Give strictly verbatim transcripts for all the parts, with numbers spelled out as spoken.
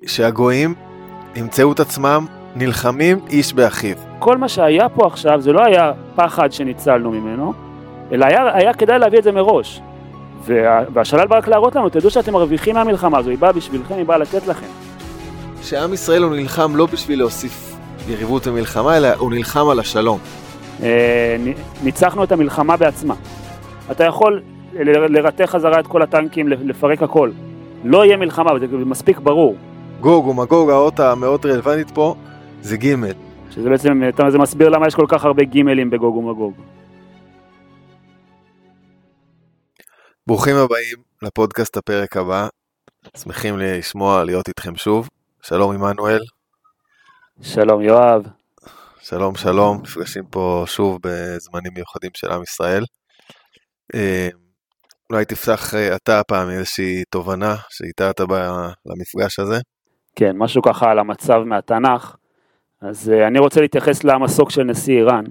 שהגויים ימצאו את עצמם נלחמים איש באחיו. כל מה שהיה פה עכשיו זה לא היה פחד שניצלנו ממנו, אלא היה, היה כדאי להביא את זה מראש. וה, והשלל בא רק להראות לנו, תדעו שאתם מרוויחים מהמלחמה הזו, היא באה בשבילכם, היא באה לתת לכם. שעם ישראל הוא נלחם לא בשביל להוסיף יריבות ומלחמה, אלא הוא נלחם על השלום. אה, ניצחנו את המלחמה בעצמה. אתה יכול לרתך חזרה את כל הטנקים, לפרק הכל. לא יהיה מלחמה, זה מספיק ברור. גוג ומגוג, האות המאוד רלוונטית פה, זה גימל. שזה בעצם, זה מסביר למה יש כל כך הרבה גימלים בגוג ומגוג. ברוכים הבאים לפודקאסט הפרק הבא. שמחים לשמוע, להיות איתכם שוב. שלום עמנואל. שלום יואב. שלום שלום, נפגשים פה שוב בזמנים מיוחדים של עם ישראל. אולי תפתח אתה פעם איזושהי תובנה שהייתה אתה למפגש הזה. כן, משהו ככה על המצב מהתנ"ך. אז אני רוצה להתייחס למסוק של נשיא איראן.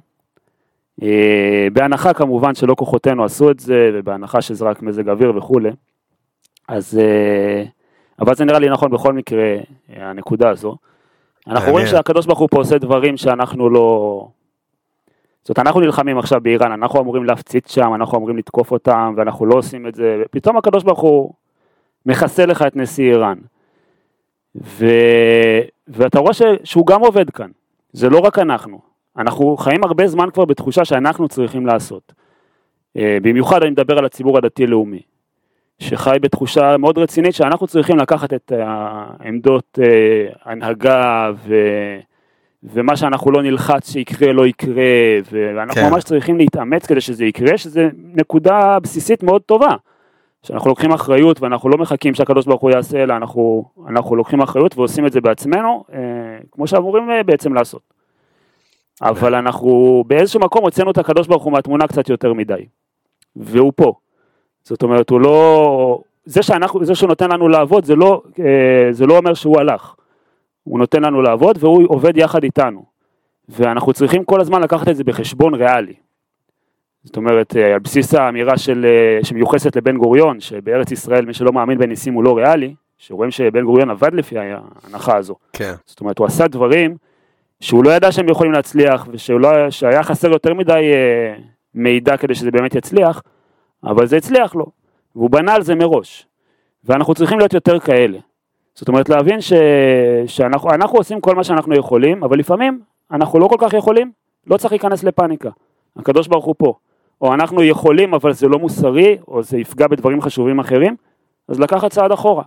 בהנחה כמובן שלא כוחותינו עשו את זה, ובהנחה שזה רק מזג אוויר וכו'. אז, אבל זה נראה לי נכון בכל מקרה, הנקודה הזו. אנחנו רואים שהקדוש ברוך הוא פה עושה דברים שאנחנו לא... זאת אומרת, אנחנו נלחמים עכשיו באיראן, אנחנו אמורים להפציץ שם, אנחנו אמורים לתקוף אותם, ואנחנו לא עושים את זה, ופתאום הקדוש ברוך הוא מחסה לך את נשיא איראן. ו... ואתה רואה ש... שהוא גם עובד כאן, זה לא רק אנחנו. אנחנו חיים הרבה זמן כבר בתחושה שאנחנו צריכים לעשות. במיוחד אני מדבר על הציבור הדתי-לאומי, שחי בתחושה מאוד רצינית שאנחנו צריכים לקחת את העמדות הנהגה ו... ומה שאנחנו לא נלחץ שיקרה לא יקרה, ואנחנו כן. ממש צריכים להתאמץ כדי שזה יקרה, שזה נקודה בסיסית מאוד טובה, שאנחנו לוקחים אחריות ואנחנו לא מחכים שהקדוש ברוך הוא יעשה, אלא אנחנו, אנחנו לוקחים אחריות ועושים את זה בעצמנו, כמו שאמורים בעצם לעשות. אבל אנחנו באיזשהו מקום הוצאנו את הקדוש ברוך הוא מהתמונה קצת יותר מדי, והוא פה. זאת אומרת, הוא לא, זה שאנחנו, זה שהוא נותן לנו לעבוד, זה לא, זה לא אומר שהוא הלך. הוא נותן לנו לעבוד והוא עובד יחד איתנו. ואנחנו צריכים כל הזמן לקחת את זה בחשבון ריאלי. זאת אומרת, על בסיס האמירה של, שמיוחסת לבן גוריון, שבארץ ישראל מי שלא מאמין בניסים הוא לא ריאלי, שרואים שבן גוריון עבד לפי ההנחה הזו. כן. זאת אומרת, הוא עשה דברים שהוא לא ידע שהם יכולים להצליח, ושלא, שהיה חסר יותר מדי מידע כדי שזה באמת יצליח, אבל זה הצליח לו, והוא בנה על זה מראש. ואנחנו צריכים להיות יותר כאלה. זאת אומרת, להבין ש... שאנחנו אנחנו עושים כל מה שאנחנו יכולים, אבל לפעמים אנחנו לא כל כך יכולים, לא צריך להיכנס לפאניקה. הקדוש ברוך הוא פה. או אנחנו יכולים, אבל זה לא מוסרי, או זה יפגע בדברים חשובים אחרים, אז לקחת צעד אחורה.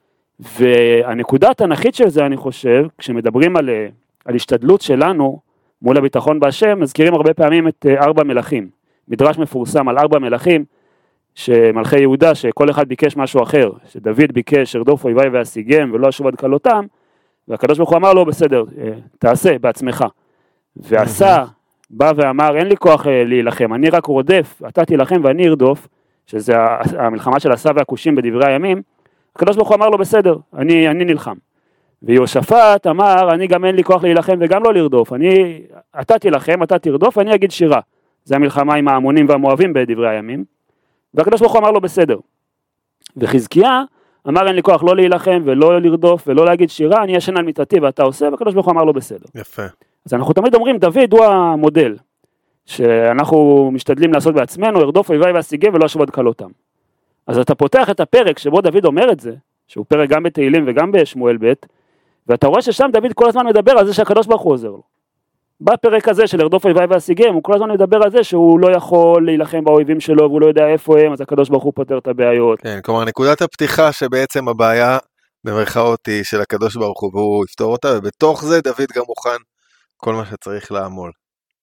והנקודה התנ"כית של זה, אני חושב, כשמדברים על, על השתדלות שלנו מול הביטחון בהשם, מזכירים הרבה פעמים את ארבע מלכים. מדרש מפורסם על ארבע מלכים, שמלכי יהודה, שכל אחד ביקש משהו אחר, שדוד ביקש ארדוף אויביי ואשיגם ולא אשוב עד כלותם, והקדוש ברוך הוא אמר לו, בסדר, תעשה בעצמך. ועשה, בא ואמר, אין לי כוח להילחם, אני רק רודף, אתה תילחם ואני ארדוף, שזה המלחמה של עשה והכושים בדברי הימים, הקדוש ברוך הוא אמר לו, בסדר, אני, אני נלחם. ויהושפט אמר, אני גם אין לי כוח להילחם וגם לא לרדוף, אני, אתה תילחם, אתה תרדוף, ואני אגיד שירה. זה המלחמה עם העמונים והמואבים בדברי הימים. והקדוש ברוך הוא אמר לו בסדר. וחזקיה אמר אין לי כוח לא להילחם ולא לרדוף ולא להגיד שירה, אני ישן על מיטתי ואתה עושה, והקדוש ברוך הוא אמר לו בסדר. יפה. אז אנחנו תמיד אומרים דוד הוא המודל, שאנחנו משתדלים לעשות בעצמנו, ארדוף אויביי ואשיגם ולא אשוב עד כלותם. אז אתה פותח את הפרק שבו דוד אומר את זה, שהוא פרק גם בתהילים וגם בשמואל ב', ואתה רואה ששם דוד כל הזמן מדבר על זה שהקדוש ברוך הוא עוזר לו. בפרק הזה של ארדוף אויביי ואשיגם, הוא כל הזמן מדבר על זה שהוא לא יכול להילחם באויבים שלו, והוא לא יודע איפה הם, אז הקדוש ברוך הוא פותר את הבעיות. כן, כלומר, נקודת הפתיחה שבעצם הבעיה במרכאות היא של הקדוש ברוך הוא, והוא יפתור אותה, ובתוך זה דוד גם מוכן כל מה שצריך לעמול.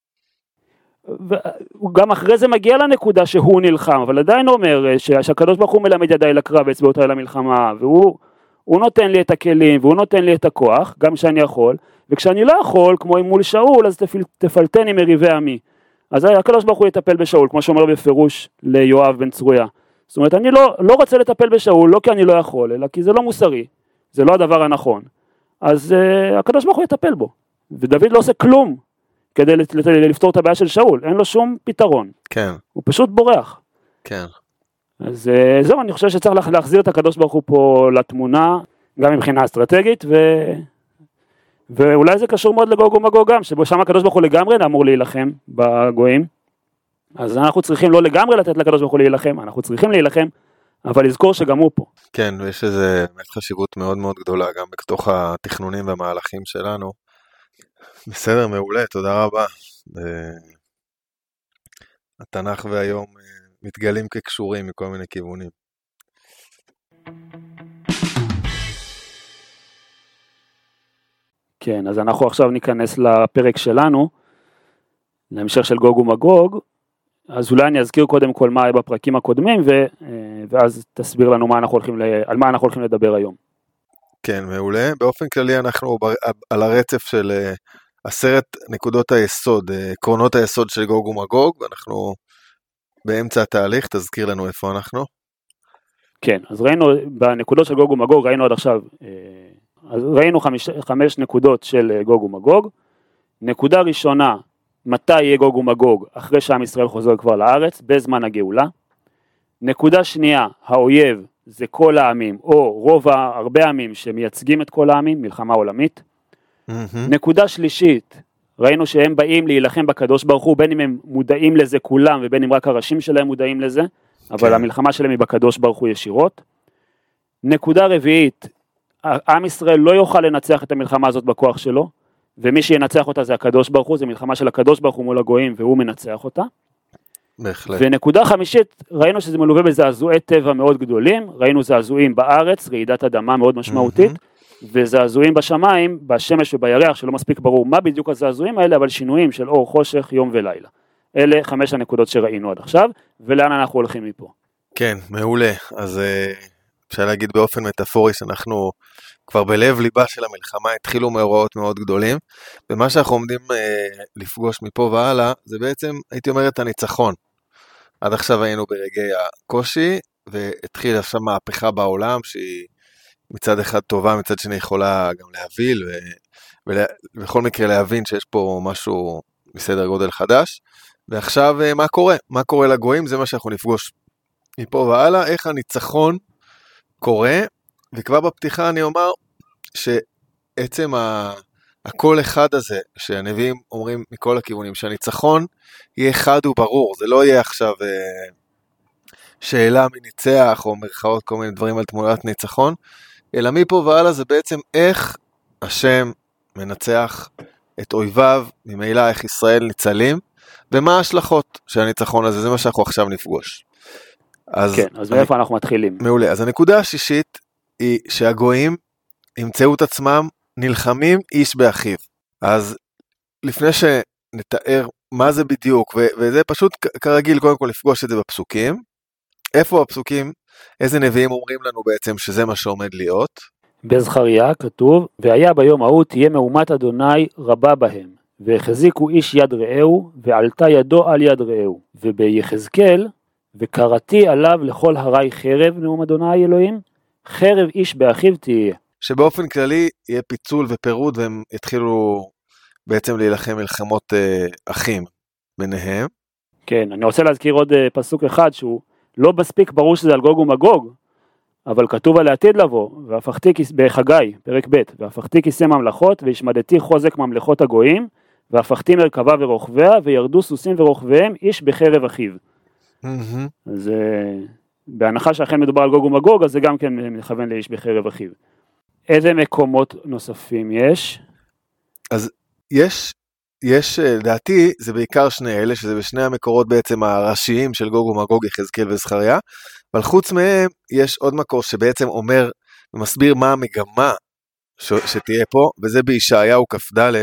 הוא גם אחרי זה מגיע לנקודה שהוא נלחם, אבל עדיין אומר שהקדוש ברוך הוא מלמד ידיי לקרב ואצבעותיי למלחמה, והוא הוא נותן לי את הכלים, והוא נותן לי את הכוח, גם שאני יכול, וכשאני לא יכול, כמו עם מול שאול, אז תפל, תפלטני מריבי עמי. אז הקדוש ברוך הוא יטפל בשאול, כמו שאומר בפירוש ליואב בן צרויה. זאת אומרת, אני לא, לא רוצה לטפל בשאול, לא כי אני לא יכול, אלא כי זה לא מוסרי, זה לא הדבר הנכון. אז uh, הקדוש ברוך הוא יטפל בו. ודוד לא עושה כלום כדי לפתור את הבעיה של שאול, אין לו שום פתרון. כן. הוא פשוט בורח. כן. אז uh, זהו, אני חושב שצריך להחזיר את הקדוש ברוך הוא פה לתמונה, גם מבחינה אסטרטגית, ו... ואולי זה קשור מאוד לגוג ומגוג גם, שבו שם הקדוש ברוך הוא לגמרי אמור להילחם בגויים, אז אנחנו צריכים לא לגמרי לתת לקדוש ברוך הוא להילחם, אנחנו צריכים להילחם, אבל לזכור שגם הוא פה. כן, ויש איזה באמת חשיבות מאוד מאוד גדולה, גם בתוך התכנונים והמהלכים שלנו. בסדר, מעולה, תודה רבה. התנ"ך והיום מתגלים כקשורים מכל מיני כיוונים. כן, אז אנחנו עכשיו ניכנס לפרק שלנו, להמשך של גוג ומגוג, אז אולי אני אזכיר קודם כל מה היה בפרקים הקודמים, ו, ואז תסביר לנו מה אנחנו הולכים, על מה אנחנו הולכים לדבר היום. כן, מעולה. באופן כללי אנחנו על הרצף של עשרת נקודות היסוד, עקרונות היסוד של גוג ומגוג, ואנחנו באמצע התהליך, תזכיר לנו איפה אנחנו. כן, אז ראינו בנקודות של גוג ומגוג, ראינו עד עכשיו, אז ראינו חמש, חמש נקודות של גוג ומגוג. נקודה ראשונה, מתי יהיה גוג ומגוג? אחרי שעם ישראל חוזר כבר לארץ, בזמן הגאולה. נקודה שנייה, האויב זה כל העמים, או רוב הרבה העמים שמייצגים את כל העמים, מלחמה עולמית. Mm-hmm. נקודה שלישית, ראינו שהם באים להילחם בקדוש ברוך הוא, בין אם הם מודעים לזה כולם, ובין אם רק הראשים שלהם מודעים לזה, אבל כן. המלחמה שלהם היא בקדוש ברוך הוא ישירות. נקודה רביעית, עם ישראל לא יוכל לנצח את המלחמה הזאת בכוח שלו, ומי שינצח אותה זה הקדוש ברוך הוא, זה מלחמה של הקדוש ברוך הוא מול הגויים, והוא מנצח אותה. בהחלט. ונקודה חמישית, ראינו שזה מלווה בזעזועי טבע מאוד גדולים, ראינו זעזועים בארץ, רעידת אדמה מאוד משמעותית, mm-hmm. וזעזועים בשמיים, בשמש ובירח, שלא מספיק ברור מה בדיוק הזעזועים האלה, אבל שינויים של אור, חושך, יום ולילה. אלה חמש הנקודות שראינו עד עכשיו, ולאן אנחנו הולכים מפה. כן, מעולה. אז אפשר להגיד באופן מטאפורי שאנחנו כבר בלב ליבה של המלחמה, התחילו מאורעות מאוד גדולים, ומה שאנחנו עומדים לפגוש מפה והלאה, זה בעצם, הייתי אומר, את הניצחון. עד עכשיו היינו ברגעי הקושי, והתחיל עכשיו מהפכה בעולם, שהיא מצד אחד טובה, מצד שני יכולה גם להביל, ובכל מקרה להבין שיש פה משהו בסדר גודל חדש, ועכשיו מה קורה? מה קורה לגויים? זה מה שאנחנו נפגוש מפה והלאה, איך הניצחון קורה, וכבר בפתיחה אני אומר, שעצם ה... הכל אחד הזה, שהנביאים אומרים מכל הכיוונים, שהניצחון יהיה חד וברור, זה לא יהיה עכשיו אה, שאלה מניצח, או מרכאות כל מיני דברים על תמונת ניצחון, אלא מפה והלאה זה בעצם איך השם מנצח את אויביו, ממילא איך ישראל ניצלים, ומה ההשלכות של הניצחון הזה, זה מה שאנחנו עכשיו נפגוש. אז כן, אז מאיפה אני... אנחנו מתחילים? מעולה, אז הנקודה השישית היא שהגויים ימצאו את עצמם נלחמים איש באחיו. אז לפני שנתאר מה זה בדיוק, ו- וזה פשוט כרגיל קודם כל לפגוש את זה בפסוקים, איפה הפסוקים, איזה נביאים אומרים לנו בעצם שזה מה שעומד להיות? בזכריה כתוב, והיה ביום ההוא תהיה מהומת אדוני רבה בהם, והחזיקו איש יד רעהו, ועלתה ידו על יד רעהו, וביחזקאל, וקראתי עליו לכל הרי חרב, נאום אדוני אלוהים, חרב איש באחיו תהיה. שבאופן כללי יהיה פיצול ופירוד, והם יתחילו בעצם להילחם מלחמות אה, אחים ביניהם. כן, אני רוצה להזכיר עוד אה, פסוק אחד, שהוא לא מספיק ברור שזה על גוג ומגוג, אבל כתוב על העתיד לבוא, והפכתי כיס, בחגי, פרק ב', והפכתי כיסא ממלכות, והשמדתי חוזק ממלכות הגויים, והפכתי מרכבה ורוכביה, וירדו סוסים ורוכביהם, איש בחרב אחיו. Mm-hmm. אז אה, בהנחה שאכן מדובר על גוג ומגוג, אז זה גם כן מכוון לאיש בחרב אחיו. איזה מקומות נוספים יש? אז יש, יש, לדעתי, זה בעיקר שני אלה, שזה בשני המקורות בעצם הראשיים של גוג ומגוג, יחזקאל וזכריה, אבל חוץ מהם יש עוד מקור שבעצם אומר ומסביר מה המגמה ש, שתהיה פה, וזה בישעיהו כ"ד,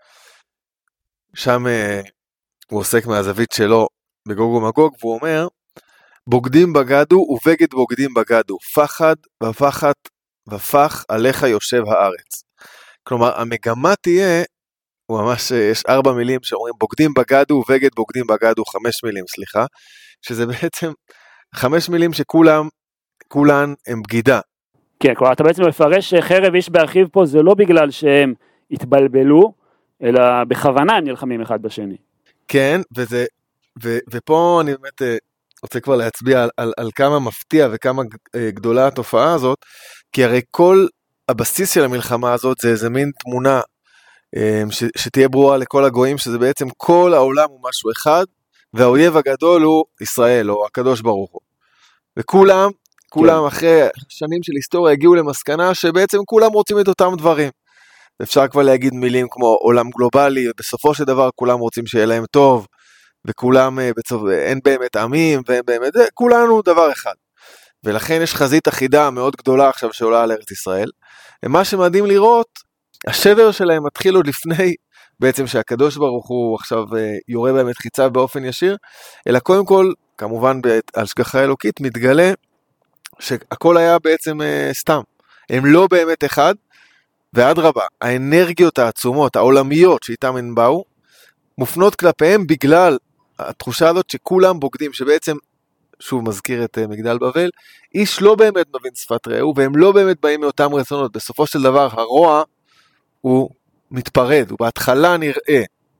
שם uh, הוא עוסק מהזווית שלו בגוג ומגוג, והוא אומר, בוגדים בגדו ובגד בוגדים בגדו, פחד ופחת ופח עליך יושב הארץ. כלומר, המגמה תהיה, הוא ממש, יש ארבע מילים שאומרים, בוגדים בגדו ובגד בוגדים בגדו, חמש מילים, סליחה, שזה בעצם חמש מילים שכולם, כולן הם בגידה. כן, כלומר, אתה בעצם מפרש שחרב איש באחיו פה, זה לא בגלל שהם התבלבלו, אלא בכוונה הם נלחמים אחד בשני. כן, וזה, ו, ופה אני באמת רוצה כבר להצביע על, על, על כמה מפתיע וכמה גדולה התופעה הזאת, כי הרי כל הבסיס של המלחמה הזאת זה איזה מין תמונה ש, שתהיה ברורה לכל הגויים, שזה בעצם כל העולם הוא משהו אחד, והאויב הגדול הוא ישראל, או הקדוש ברוך הוא. וכולם, כולם כן. אחרי שנים של היסטוריה הגיעו למסקנה שבעצם כולם רוצים את אותם דברים. אפשר כבר להגיד מילים כמו עולם גלובלי, ובסופו של דבר כולם רוצים שיהיה להם טוב, וכולם, בצוף, אין באמת עמים, ואין באמת, כולנו דבר אחד. ולכן יש חזית אחידה מאוד גדולה עכשיו שעולה על ארץ ישראל. ומה שמדהים לראות, השבר שלהם מתחיל עוד לפני, בעצם שהקדוש ברוך הוא עכשיו יורה בהם את חיציו באופן ישיר, אלא קודם כל, כמובן בהשגחה אלוקית, מתגלה שהכל היה בעצם סתם. הם לא באמת אחד, ואדרבה, האנרגיות העצומות, העולמיות שאיתם הם באו, מופנות כלפיהם בגלל התחושה הזאת שכולם בוגדים, שבעצם, שוב מזכיר את מגדל בבל, איש לא באמת מבין שפת רעהו, והם לא באמת באים מאותם רצונות. בסופו של דבר, הרוע הוא מתפרד, הוא בהתחלה נראה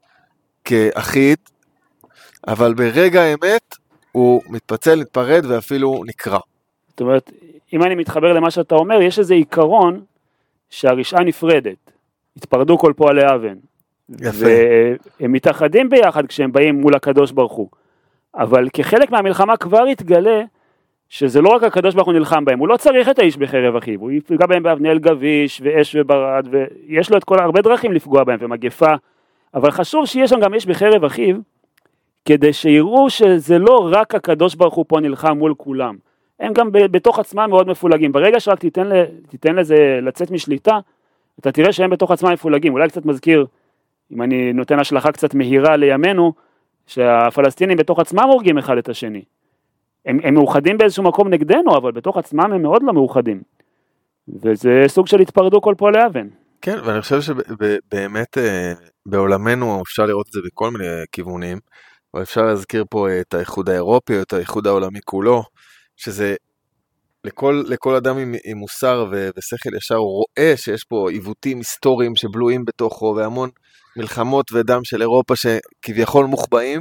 כאחיד, אבל ברגע האמת הוא מתפצל, מתפרד ואפילו נקרא. זאת אומרת, אם אני מתחבר למה שאתה אומר, יש איזה עיקרון שהרשעה נפרדת, התפרדו כל פועלי אבן. יפה. והם מתאחדים ביחד כשהם באים מול הקדוש ברוך הוא. אבל כחלק מהמלחמה כבר התגלה שזה לא רק הקדוש ברוך הוא נלחם בהם, הוא לא צריך את האיש בחרב אחיו, הוא יפגע בהם באבנאל גביש ואש וברד, ויש לו את כל הרבה דרכים לפגוע בהם ומגפה, אבל חשוב שיש שם גם איש בחרב אחיו, כדי שיראו שזה לא רק הקדוש ברוך הוא פה נלחם מול כולם, הם גם בתוך עצמם מאוד מפולגים, ברגע שרק תיתן, תיתן לזה לצאת משליטה, אתה תראה שהם בתוך עצמם מפולגים, אולי קצת מזכיר, אם אני נותן השלכה קצת מהירה לימינו, שהפלסטינים בתוך עצמם הורגים אחד את השני, הם, הם מאוחדים באיזשהו מקום נגדנו, אבל בתוך עצמם הם מאוד לא מאוחדים, וזה סוג של התפרדו כל פועלי אבן. כן, ואני חושב שבאמת בעולמנו אפשר לראות את זה בכל מיני כיוונים, אבל אפשר להזכיר פה את האיחוד האירופי, את האיחוד העולמי כולו, שזה לכל, לכל אדם עם, עם מוסר ו, ושכל ישר, הוא רואה שיש פה עיוותים היסטוריים שבלויים בתוכו, והמון מלחמות ודם של אירופה שכביכול מוחבאים,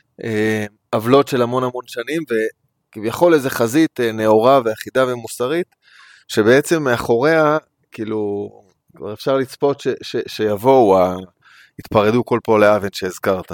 עוולות של המון המון שנים, וכביכול איזה חזית נאורה ואחידה ומוסרית, שבעצם מאחוריה, כאילו, כבר אפשר לצפות ש, ש, שיבואו, התפרדו כל פועלי אבן שהזכרת.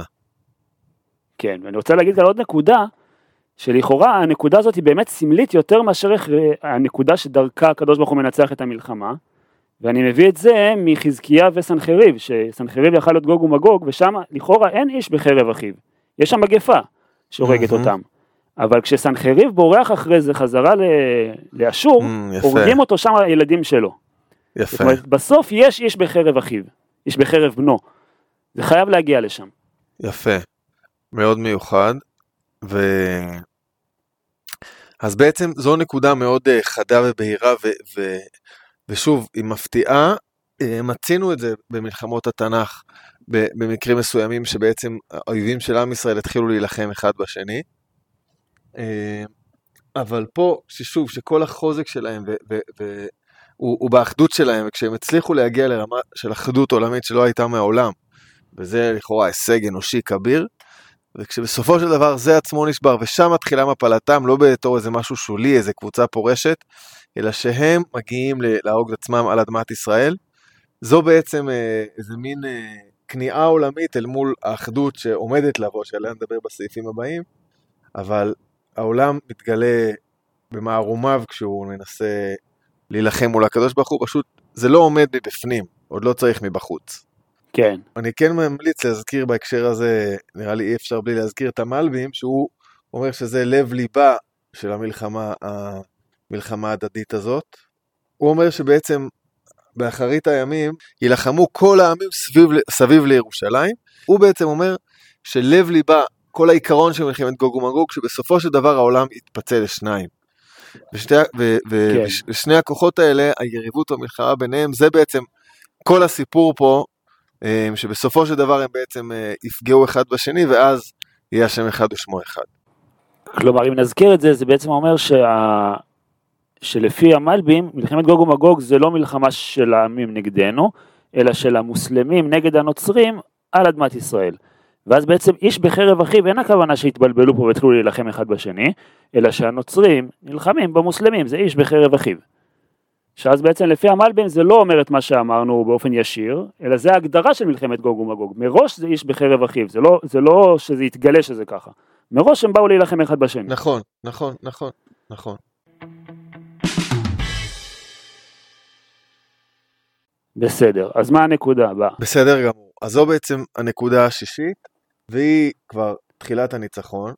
כן, ואני רוצה להגיד על עוד נקודה, שלכאורה הנקודה הזאת היא באמת סמלית יותר מאשר הנקודה שדרכה הקדוש ברוך הוא מנצח את המלחמה, ואני מביא את זה מחזקיה וסנחריב, שסנחריב יכל להיות גוג ומגוג, ושם לכאורה אין איש בחרב אחיו, יש שם מגפה שהורגת mm-hmm. אותם, אבל כשסנחריב בורח אחרי זה חזרה לאשור, mm, הורגים אותו שם הילדים שלו. יפה. זאת אומרת, בסוף יש איש בחרב אחיו, איש בחרב בנו, זה חייב להגיע לשם. יפה, מאוד מיוחד, ו... אז בעצם זו נקודה מאוד חדה ובהירה, ו... ו... ושוב, היא מפתיעה, מצינו את זה במלחמות התנ"ך, במקרים מסוימים שבעצם האויבים של עם ישראל התחילו להילחם אחד בשני, אבל פה, ששוב, שכל החוזק שלהם ו... ו... ו... הוא, הוא באחדות שלהם, וכשהם הצליחו להגיע לרמה של אחדות עולמית שלא הייתה מהעולם, וזה לכאורה הישג אנושי כביר, וכשבסופו של דבר זה עצמו נשבר, ושם מתחילה מפלתם, לא בתור איזה משהו שולי, איזה קבוצה פורשת, אלא שהם מגיעים להרוג את עצמם על אדמת ישראל, זו בעצם איזה מין כניעה עולמית אל מול האחדות שעומדת לבוא, שעליה נדבר בסעיפים הבאים, אבל העולם מתגלה במערומיו כשהוא מנסה להילחם מול הקדוש ברוך הוא, פשוט זה לא עומד מבפנים, עוד לא צריך מבחוץ. כן. אני כן ממליץ להזכיר בהקשר הזה, נראה לי אי אפשר בלי להזכיר את המלבים, שהוא אומר שזה לב ליבה של המלחמה, המלחמה הדדית הזאת. הוא אומר שבעצם באחרית הימים ילחמו כל העמים סביב, סביב לירושלים. הוא בעצם אומר שלב ליבה, כל העיקרון של מלחמת גוג ומגוג, שבסופו של דבר העולם יתפצל לשניים. ושתי, ו, ו, כן. ושני הכוחות האלה, היריבות והמלחמה ביניהם, זה בעצם כל הסיפור פה, שבסופו של דבר הם בעצם יפגעו אחד בשני, ואז יהיה השם אחד ושמו אחד. כלומר, אם נזכיר את זה, זה בעצם אומר שה... שלפי המלבים, מלחמת גוג ומגוג זה לא מלחמה של העמים נגדנו, אלא של המוסלמים נגד הנוצרים על אדמת ישראל. ואז בעצם איש בחרב אחיו, אין הכוונה שהתבלבלו פה והתחילו להילחם אחד בשני, אלא שהנוצרים נלחמים במוסלמים, זה איש בחרב אחיו. שאז בעצם לפי המלבים זה לא אומר את מה שאמרנו באופן ישיר, אלא זה ההגדרה של מלחמת גוג ומגוג. מראש זה איש בחרב אחיו, זה לא, זה לא שזה יתגלה שזה ככה. מראש הם באו להילחם אחד בשני. נכון, נכון, נכון, נכון. בסדר, אז מה הנקודה הבאה? בסדר גמור. אז זו בעצם הנקודה השישית, והיא כבר תחילת הניצחון.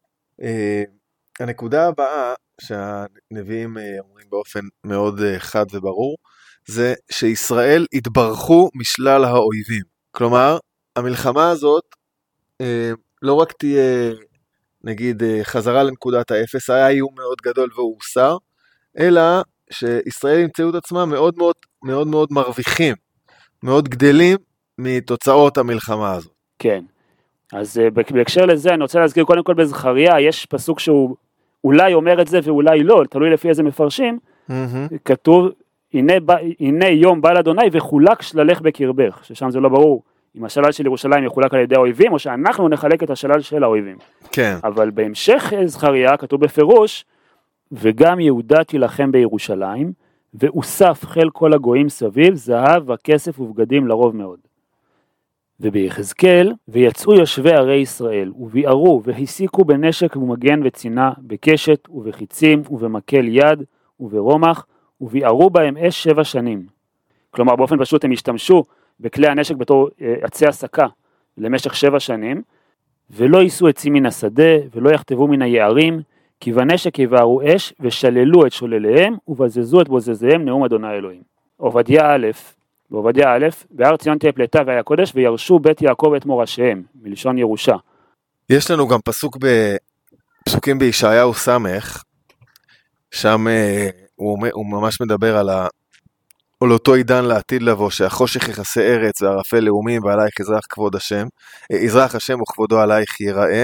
הנקודה הבאה שהנביאים אומרים באופן מאוד חד וברור, זה שישראל התברכו משלל האויבים. כלומר, המלחמה הזאת לא רק תהיה, נגיד, חזרה לנקודת האפס, היה איום מאוד גדול והוא הוסר, אלא שישראל ימצאו את עצמם מאוד מאוד מאוד מאוד מרוויחים, מאוד גדלים מתוצאות המלחמה הזאת. כן, אז בהקשר לזה אני רוצה להזכיר קודם כל בזכריה, יש פסוק שהוא אולי אומר את זה ואולי לא, תלוי לפי איזה מפרשים, mm-hmm. כתוב, הנה, הנה יום בא לאדוני וחולק שללך בקרבך, ששם זה לא ברור, אם השלל של ירושלים יחולק על ידי האויבים, או שאנחנו נחלק את השלל של האויבים. כן. אבל בהמשך זכריה כתוב בפירוש, וגם יהודה תילחם בירושלים, ואוסף חיל כל הגויים סביב, זהב וכסף ובגדים לרוב מאוד. וביחזקאל, ויצאו יושבי ערי ישראל, וביערו והסיקו בנשק ומגן וצינה, בקשת ובחיצים ובמקל יד וברומח, וביערו בהם אש שבע שנים. כלומר, באופן פשוט הם השתמשו בכלי הנשק בתור עצי הסקה למשך שבע שנים, ולא יישאו עצים מן השדה, ולא יכתבו מן היערים, כי בנשק יבערו אש, ושללו את שולליהם, ובזזו את בוזזיהם, נאום אדוני אלוהים. עובדיה א', בעובדיה א', בהר ציון תהיה פלטה והיה קודש, וירשו בית יעקב את מורשיהם, מלשון ירושה. יש לנו גם פסוק בפסוקים בישעיהו סמך, שם הוא, הוא ממש מדבר על, ה, על אותו עידן לעתיד לבוא, שהחושך יכסה ארץ וערפל לאומים, ועלייך יזרח כבוד השם, יזרח השם וכבודו עלייך ייראה,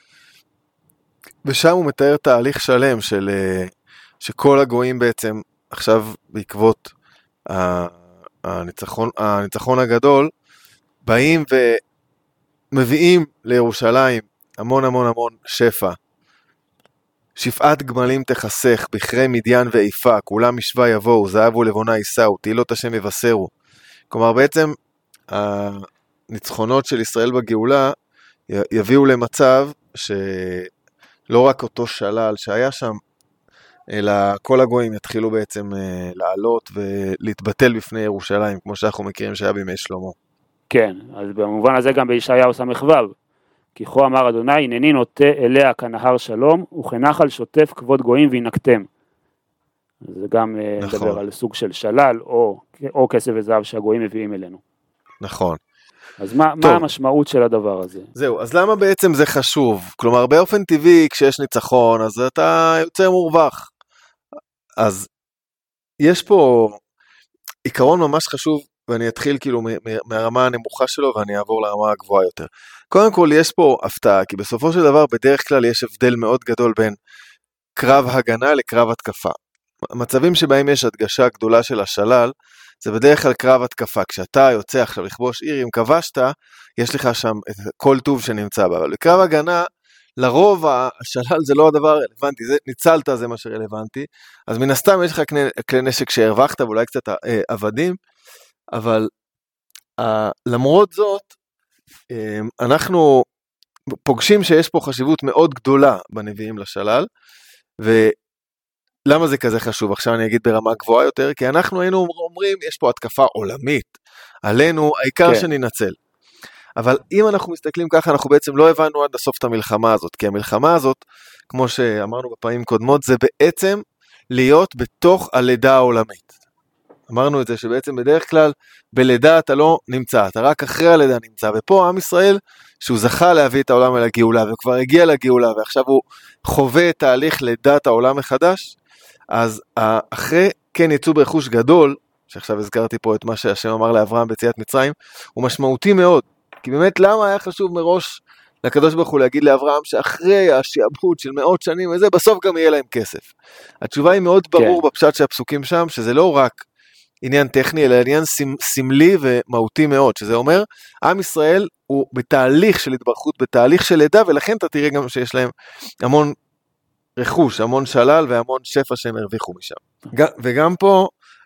ושם הוא מתאר תהליך שלם של, שכל הגויים בעצם עכשיו בעקבות הניצחון, הניצחון הגדול, באים ומביאים לירושלים המון המון המון שפע. שפעת גמלים תחסך, בכרי מדיין ואיפה, כולם משווה יבואו, זהב ולבונה יישאו, תהילות השם יבשרו. כלומר בעצם הניצחונות של ישראל בגאולה יביאו למצב שלא רק אותו שלל שהיה שם, אלא כל הגויים יתחילו בעצם לעלות ולהתבטל בפני ירושלים, כמו שאנחנו מכירים שהיה בימי שלמה. כן, אז במובן הזה גם בישעיהו סמך ו', כי כה אמר אדוני, הנני נוטה אליה כנהר שלום, וכנחל שוטף כבוד גויים וינקתם. זה גם נכון. מדבר על סוג של שלל, או, או כסף וזהב שהגויים מביאים אלינו. נכון. אז מה, מה המשמעות של הדבר הזה? זהו, אז למה בעצם זה חשוב? כלומר, באופן טבעי, כשיש ניצחון, אז אתה יוצא מורווח. אז יש פה עיקרון ממש חשוב, ואני אתחיל כאילו מהרמה הנמוכה שלו, ואני אעבור לרמה הגבוהה יותר. קודם כל, יש פה הפתעה, כי בסופו של דבר, בדרך כלל יש הבדל מאוד גדול בין קרב הגנה לקרב התקפה. מצבים שבהם יש הדגשה גדולה של השלל, זה בדרך כלל קרב התקפה. כשאתה יוצא עכשיו לכבוש עיר, אם כבשת, יש לך שם את כל טוב שנמצא בה. אבל בקרב הגנה, לרוב השלל זה לא הדבר רלוונטי, זה, ניצלת זה מה שרלוונטי, אז מן הסתם יש לך כלי נשק שהרווחת, ואולי קצת אה, עבדים, אבל אה, למרות זאת, אה, אנחנו פוגשים שיש פה חשיבות מאוד גדולה בנביאים לשלל, ולמה זה כזה חשוב? עכשיו אני אגיד ברמה גבוהה יותר, כי אנחנו היינו אומרים, יש פה התקפה עולמית, עלינו, העיקר כן. שננצל. אבל אם אנחנו מסתכלים ככה, אנחנו בעצם לא הבנו עד הסוף את המלחמה הזאת, כי המלחמה הזאת, כמו שאמרנו בפעמים קודמות, זה בעצם להיות בתוך הלידה העולמית. אמרנו את זה שבעצם בדרך כלל, בלידה אתה לא נמצא, אתה רק אחרי הלידה נמצא, ופה עם ישראל, שהוא זכה להביא את העולם אל הגאולה, וכבר הגיע לגאולה, ועכשיו הוא חווה את תהליך לידת העולם מחדש, אז אחרי כן יצאו ברכוש גדול, שעכשיו הזכרתי פה את מה שהשם אמר לאברהם ביציאת מצרים, הוא משמעותי מאוד, כי באמת למה היה חשוב מראש לקדוש ברוך הוא להגיד לאברהם שאחרי השעבוד של מאות שנים וזה, בסוף גם יהיה להם כסף. התשובה היא מאוד ברור כן. בפשט שהפסוקים שם, שזה לא רק עניין טכני, אלא עניין סמלי ומהותי מאוד, שזה אומר, עם ישראל הוא בתהליך של התברכות, בתהליך של לידה, ולכן אתה תראה גם שיש להם המון רכוש, המון שלל והמון שפע שהם הרוויחו משם. וגם פה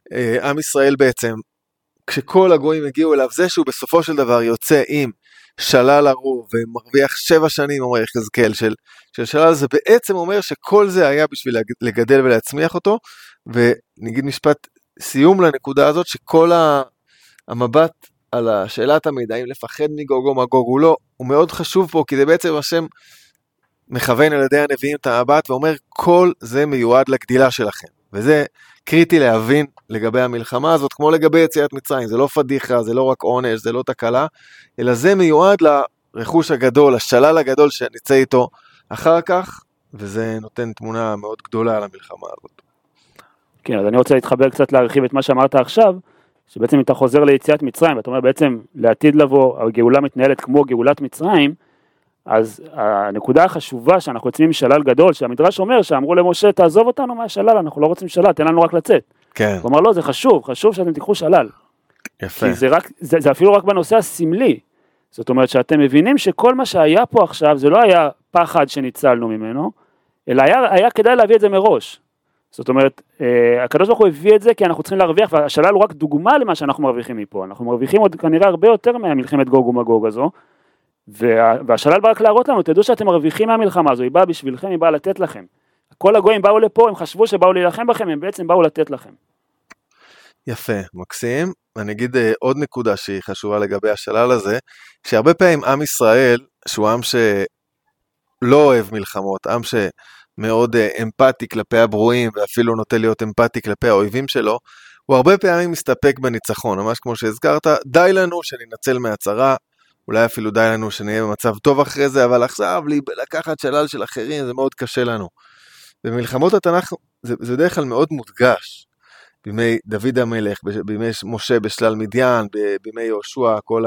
עם ישראל בעצם, כשכל הגויים הגיעו אליו, זה שהוא בסופו של דבר יוצא עם שלל ארור, ומרוויח שבע שנים, אומר יחזקאל, של, של שלל, זה בעצם אומר שכל זה היה בשביל לגדל ולהצמיח אותו, ונגיד משפט סיום לנקודה הזאת, שכל המבט על השאלת המידע, אם לפחד מגוג או מגוג הוא לא, הוא מאוד חשוב פה, כי זה בעצם השם מכוון על ידי הנביאים את המבט, ואומר כל זה מיועד לגדילה שלכם, וזה קריטי להבין לגבי המלחמה הזאת, כמו לגבי יציאת מצרים, זה לא פדיחה, זה לא רק עונש, זה לא תקלה, אלא זה מיועד לרכוש הגדול, השלל הגדול שנצא איתו אחר כך, וזה נותן תמונה מאוד גדולה על המלחמה הזאת. כן, אז אני רוצה להתחבר קצת להרחיב את מה שאמרת עכשיו, שבעצם אתה חוזר ליציאת מצרים, ואתה אומר בעצם לעתיד לבוא, הגאולה מתנהלת כמו גאולת מצרים, אז הנקודה החשובה שאנחנו יוצאים משלל גדול, שהמדרש אומר שאמרו למשה, תעזוב אותנו מהשלל, אנחנו לא רוצים שלל, תן לנו רק לצאת. כן. הוא אמר, לא, זה חשוב, חשוב שאתם תיקחו שלל. יפה. כי זה, רק, זה, זה אפילו רק בנושא הסמלי. זאת אומרת שאתם מבינים שכל מה שהיה פה עכשיו, זה לא היה פחד שניצלנו ממנו, אלא היה, היה כדאי להביא את זה מראש. זאת אומרת, אה, הקדוש ברוך הוא הביא את זה כי אנחנו צריכים להרוויח, והשלל הוא רק דוגמה למה שאנחנו מרוויחים מפה. אנחנו מרוויחים עוד כנראה הרבה יותר מהמלחמת גוג ומגוג הזו, וה, והשלל בא רק להראות לנו, תדעו שאתם מרוויחים מהמלחמה הזו, היא באה בשבילכם, היא באה לתת לכם. כל הגויים באו לפה, הם חשבו שבאו להילחם בכם, הם בעצם באו לתת לכם. יפה, מקסים. אני אגיד עוד נקודה שהיא חשובה לגבי השלל הזה, שהרבה פעמים עם ישראל, שהוא עם שלא אוהב מלחמות, עם שמאוד אמפתי כלפי הברואים, ואפילו נוטה להיות אמפתי כלפי האויבים שלו, הוא הרבה פעמים מסתפק בניצחון, ממש כמו שהזכרת, די לנו שננצל מהצרה, אולי אפילו די לנו שנהיה במצב טוב אחרי זה, אבל עכשיו לקחת שלל של אחרים זה מאוד קשה לנו. במלחמות התנ"ך זה, זה בדרך כלל מאוד מודגש, בימי דוד המלך, בימי משה בשלל מדיין, בימי יהושע, כל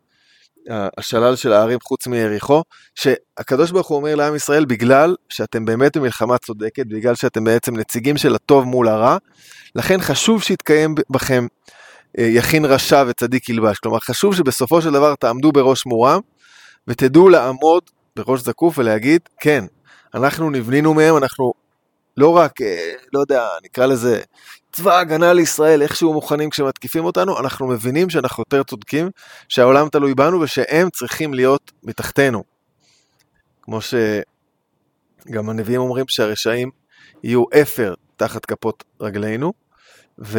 השלל של הערים חוץ מיריחו, שהקדוש ברוך הוא אומר לעם ישראל, בגלל שאתם באמת במלחמה צודקת, בגלל שאתם בעצם נציגים של הטוב מול הרע, לכן חשוב שיתקיים בכם יכין רשע וצדיק ילבש, כלומר חשוב שבסופו של דבר תעמדו בראש מורם, ותדעו לעמוד בראש זקוף ולהגיד, כן, אנחנו נבנינו מהם, אנחנו לא רק, לא יודע, נקרא לזה, צבא הגנה לישראל, איכשהו מוכנים כשמתקיפים אותנו, אנחנו מבינים שאנחנו יותר צודקים, שהעולם תלוי בנו, ושהם צריכים להיות מתחתנו. כמו שגם הנביאים אומרים שהרשעים יהיו אפר תחת כפות רגלינו, ו...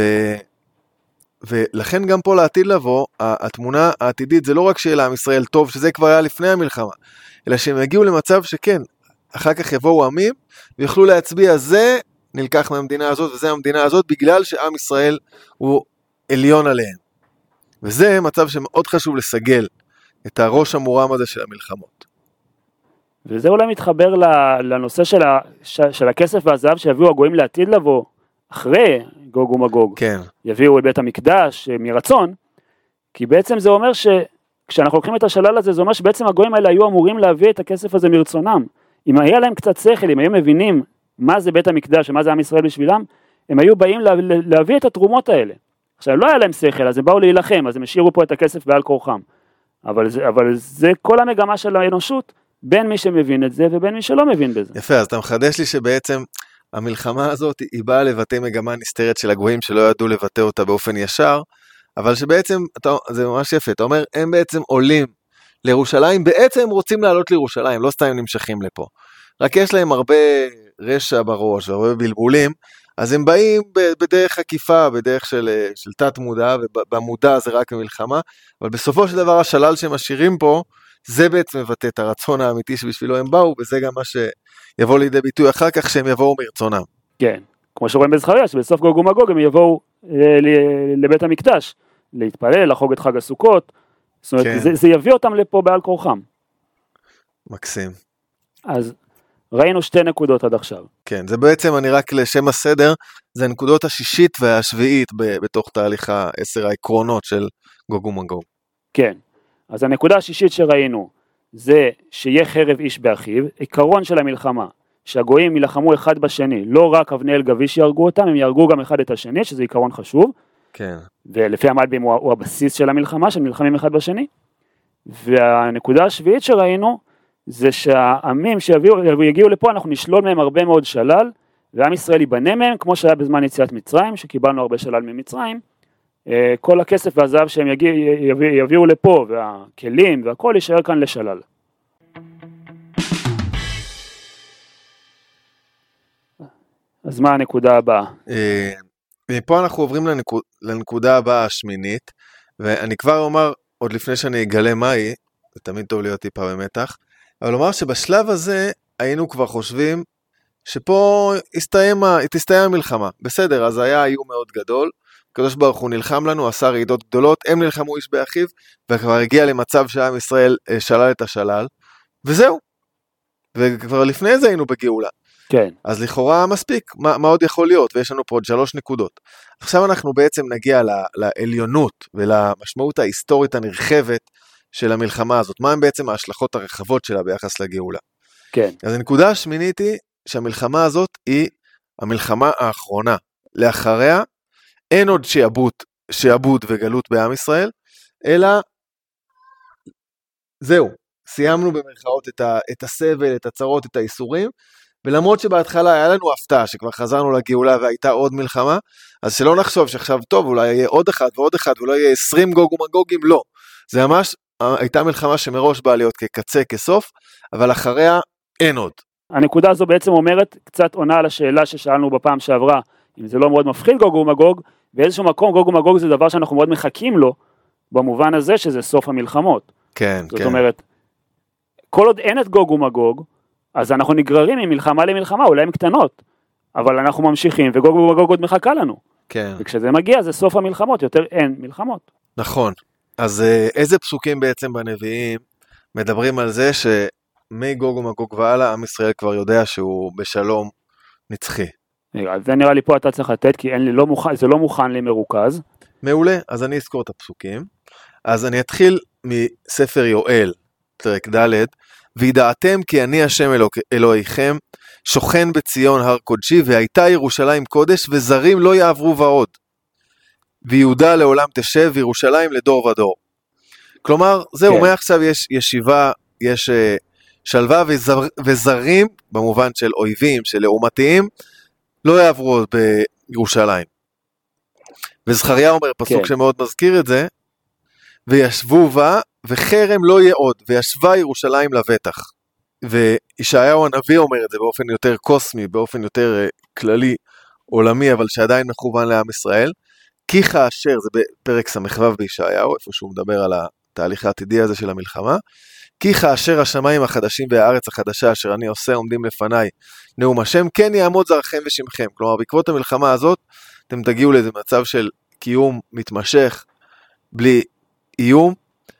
ולכן גם פה לעתיד לבוא, התמונה העתידית זה לא רק שיהיה לעם ישראל טוב, שזה כבר היה לפני המלחמה, אלא שהם הגיעו למצב שכן, אחר כך יבואו עמים, ויוכלו להצביע, זה נלקח מהמדינה הזאת, וזה המדינה הזאת, בגלל שעם ישראל הוא עליון עליהם. וזה מצב שמאוד חשוב לסגל, את הראש המורם הזה של המלחמות. וזה אולי מתחבר לנושא של, ה, של הכסף והזהב, שיביאו הגויים לעתיד לבוא, אחרי גוג ומגוג, כן. יביאו אל בית המקדש מרצון, כי בעצם זה אומר שכשאנחנו לוקחים את השלל הזה, זה אומר שבעצם הגויים האלה היו אמורים להביא את הכסף הזה מרצונם. אם היה להם קצת שכל, אם היו מבינים מה זה בית המקדש ומה זה עם ישראל בשבילם, הם היו באים לה, להביא את התרומות האלה. עכשיו, לא היה להם שכל, אז הם באו להילחם, אז הם השאירו פה את הכסף בעל כורחם. אבל זה, אבל זה כל המגמה של האנושות, בין מי שמבין את זה ובין מי שלא מבין בזה. יפה, אז אתה מחדש לי שבעצם המלחמה הזאת היא באה לבטא מגמה נסתרת של הגויים שלא ידעו לבטא אותה באופן ישר, אבל שבעצם, אתה, זה ממש יפה, אתה אומר, הם בעצם עולים לירושלים, בעצם הם רוצים לעלות לירושלים, לא סתם הם נמשכים לפה. רק יש להם הרבה רשע בראש, הרבה בלבולים, אז הם באים בדרך עקיפה, בדרך של, של תת מודע, ובמודע זה רק המלחמה, אבל בסופו של דבר השלל שהם משאירים פה, זה בעצם מבטא את הרצון האמיתי שבשבילו הם באו, וזה גם מה שיבוא לידי ביטוי אחר כך שהם יבואו מרצונם. כן, כמו שרואים בזכריה, שבסוף גוג ומגוג הם יבואו לבית המקדש, להתפלל, לחוג את חג הסוכות, זאת אומרת, כן. זה, זה יביא אותם לפה בעל כורחם. מקסים. אז ראינו שתי נקודות עד עכשיו. כן, זה בעצם, אני רק לשם הסדר, זה הנקודות השישית והשביעית בתוך תהליך העשר העקרונות של גוג ומגוג. כן, אז הנקודה השישית שראינו, זה שיהיה חרב איש באחיו, עיקרון של המלחמה, שהגויים ילחמו אחד בשני, לא רק אבני אל גביש ירגו אותם, הם ירגו גם אחד את השני, שזה עיקרון חשוב, כן. ולפי המלבים הוא, הוא הבסיס של המלחמה, שהם נלחמים אחד בשני, והנקודה השביעית שראינו, זה שהעמים שיגיעו לפה, אנחנו נשלול מהם הרבה מאוד שלל, ועם ישראל ייבנה מהם, כמו שהיה בזמן יציאת מצרים, שקיבלנו הרבה שלל ממצרים, כל הכסף והזהב שהם יגיע, יביא, יביאו לפה, והכלים והכל יישאר כאן לשלל. אז מה הנקודה הבאה? מפה אנחנו עוברים לנקוד, לנקודה הבאה השמינית, ואני כבר אומר, עוד לפני שאני אגלה מהי, זה תמיד טוב להיות טיפה במתח, אבל לומר שבשלב הזה היינו כבר חושבים שפה הסתיים, תסתיים המלחמה. בסדר, אז היה איום מאוד גדול, הקדוש ברוך הוא נלחם לנו, עשה רעידות גדולות, הם נלחמו איש באחיו, וכבר הגיע למצב שעם ישראל שלל את השלל, וזהו. וכבר לפני זה היינו בגאולה. כן. אז לכאורה מספיק, מה, מה עוד יכול להיות? ויש לנו פה עוד שלוש נקודות. עכשיו אנחנו בעצם נגיע לעליונות ולמשמעות ההיסטורית הנרחבת של המלחמה הזאת. מה הם בעצם ההשלכות הרחבות שלה ביחס לגאולה? כן. אז הנקודה השמינית היא שהמלחמה הזאת היא המלחמה האחרונה. לאחריה אין עוד שיעבוד, שיעבוד וגלות בעם ישראל, אלא זהו, סיימנו במרכאות את, ה, את הסבל, את הצרות, את האיסורים, ולמרות שבהתחלה היה לנו הפתעה שכבר חזרנו לגאולה והייתה עוד מלחמה, אז שלא נחשוב שעכשיו טוב, אולי יהיה עוד אחד ועוד אחד, ואולי יהיה עשרים גוג ומגוגים, לא. זה ממש הייתה מלחמה שמראש באה להיות כקצה, כסוף, אבל אחריה אין עוד. הנקודה הזו בעצם אומרת, קצת עונה על השאלה ששאלנו בפעם שעברה, אם זה לא מאוד מפחיד גוג ומגוג, באיזשהו מקום גוג ומגוג זה דבר שאנחנו מאוד מחכים לו, במובן הזה שזה סוף המלחמות. כן, זאת כן. זאת אומרת, כל עוד אין את גוג ומגוג, אז אנחנו נגררים ממלחמה למלחמה, אולי הם קטנות, אבל אנחנו ממשיכים, וגוג ומגוג עוד מחכה לנו. כן. וכשזה מגיע, זה סוף המלחמות, יותר אין מלחמות. נכון. אז איזה פסוקים בעצם בנביאים מדברים על זה שמגוג ומגוג והלאה, עם ישראל כבר יודע שהוא בשלום נצחי. זה נראה לי פה אתה צריך לתת, כי אין לי, לא מוכן, זה לא מוכן לי מרוכז. מעולה, אז אני אזכור את הפסוקים. אז אני אתחיל מספר יואל, פרק ד', וידעתם כי אני השם אלוק, אלוהיכם, שוכן בציון הר קודשי, והייתה ירושלים קודש, וזרים לא יעברו ועוד. ויהודה לעולם תשב, וירושלים לדור ודור. כלומר, זהו, כן. מעכשיו יש ישיבה, יש uh, שלווה, וזר, וזרים, במובן של אויבים, של לעומתיים, לא יעברו עוד בירושלים. וזכריה אומר, פסוק כן. שמאוד מזכיר את זה, וישבו בה, וחרם לא יהיה עוד, וישבה ירושלים לבטח. וישעיהו הנביא אומר את זה באופן יותר קוסמי, באופן יותר uh, כללי, עולמי, אבל שעדיין מכוון לעם ישראל. כי כאשר, זה בפרק סמ"ו בישעיהו, איפה שהוא מדבר על התהליך העתידי הזה של המלחמה, כי כאשר השמיים החדשים והארץ החדשה אשר אני עושה עומדים לפניי נאום השם, כן יעמוד זרעכם ושמכם. כלומר, בעקבות המלחמה הזאת, אתם תגיעו לאיזה מצב של קיום מתמשך, בלי איום,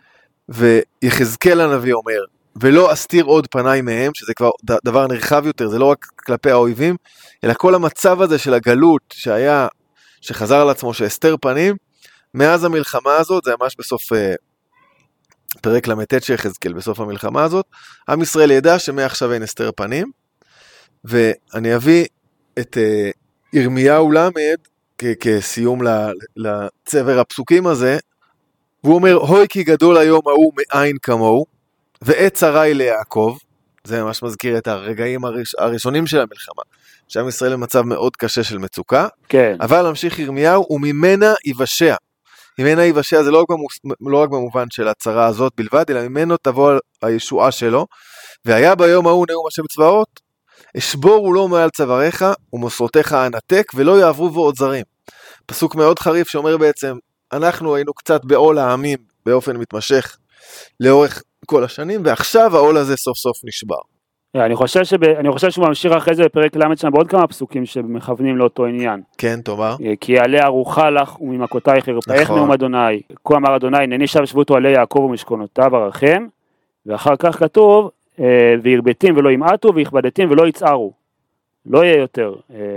ויחזקאל הנביא אומר, ולא אסתיר עוד פניי מהם, שזה כבר דבר נרחב יותר, זה לא רק כלפי האויבים, אלא כל המצב הזה של הגלות שהיה, שחזר על עצמו שהסתר פנים, מאז המלחמה הזאת, זה ממש בסוף אה, פרק למתת שיחזקאל, בסוף המלחמה הזאת, עם ישראל ידע שמעכשיו אין הסתר פנים, ואני אביא את אה, ירמיהו למד, כ- כסיום לצבר הפסוקים הזה, והוא אומר, הוי כי גדול היום ההוא מאין כמוהו, ועת צרי ליעקב, זה ממש מזכיר את הרגעים הראש, הראשונים של המלחמה, שעם ישראל במצב מאוד קשה של מצוקה, כן. אבל להמשיך ירמיהו, וממנה יבשע, ממנה יבשע זה לא רק, במוס, לא רק במובן של הצרה הזאת בלבד, אלא ממנו תבוא הישועה שלו, והיה ביום ההוא נאום השם צבאות, אשבורו לו מעל צוואריך, ומסורתיך אנתק, ולא יעברו בו עוד זרים. פסוק מאוד חריף שאומר בעצם, אנחנו היינו קצת בעול העמים, באופן מתמשך, לאורך כל השנים, ועכשיו העול הזה סוף סוף נשבר. אני חושב, שב, אני חושב שהוא ממשיך אחרי זה בפרק למד שם בעוד כמה פסוקים שמכוונים לאותו עניין. כן, תאמר. כי עליה ארוחה לך וממכותייך ירפאך נכון. נאום אדוני. כה אמר אדוני, הנני שב שבותו עלי יעקב ומשכונותיו ארחם, ואחר כך כתוב, וירבטים ולא ימעטו, ויכבדתים ולא יצערו. לא יהיה יותר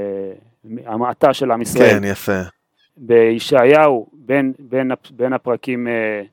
המעטה של עם ישראל. כן, יפה. בישעיהו, בין, בין, בין הפרקים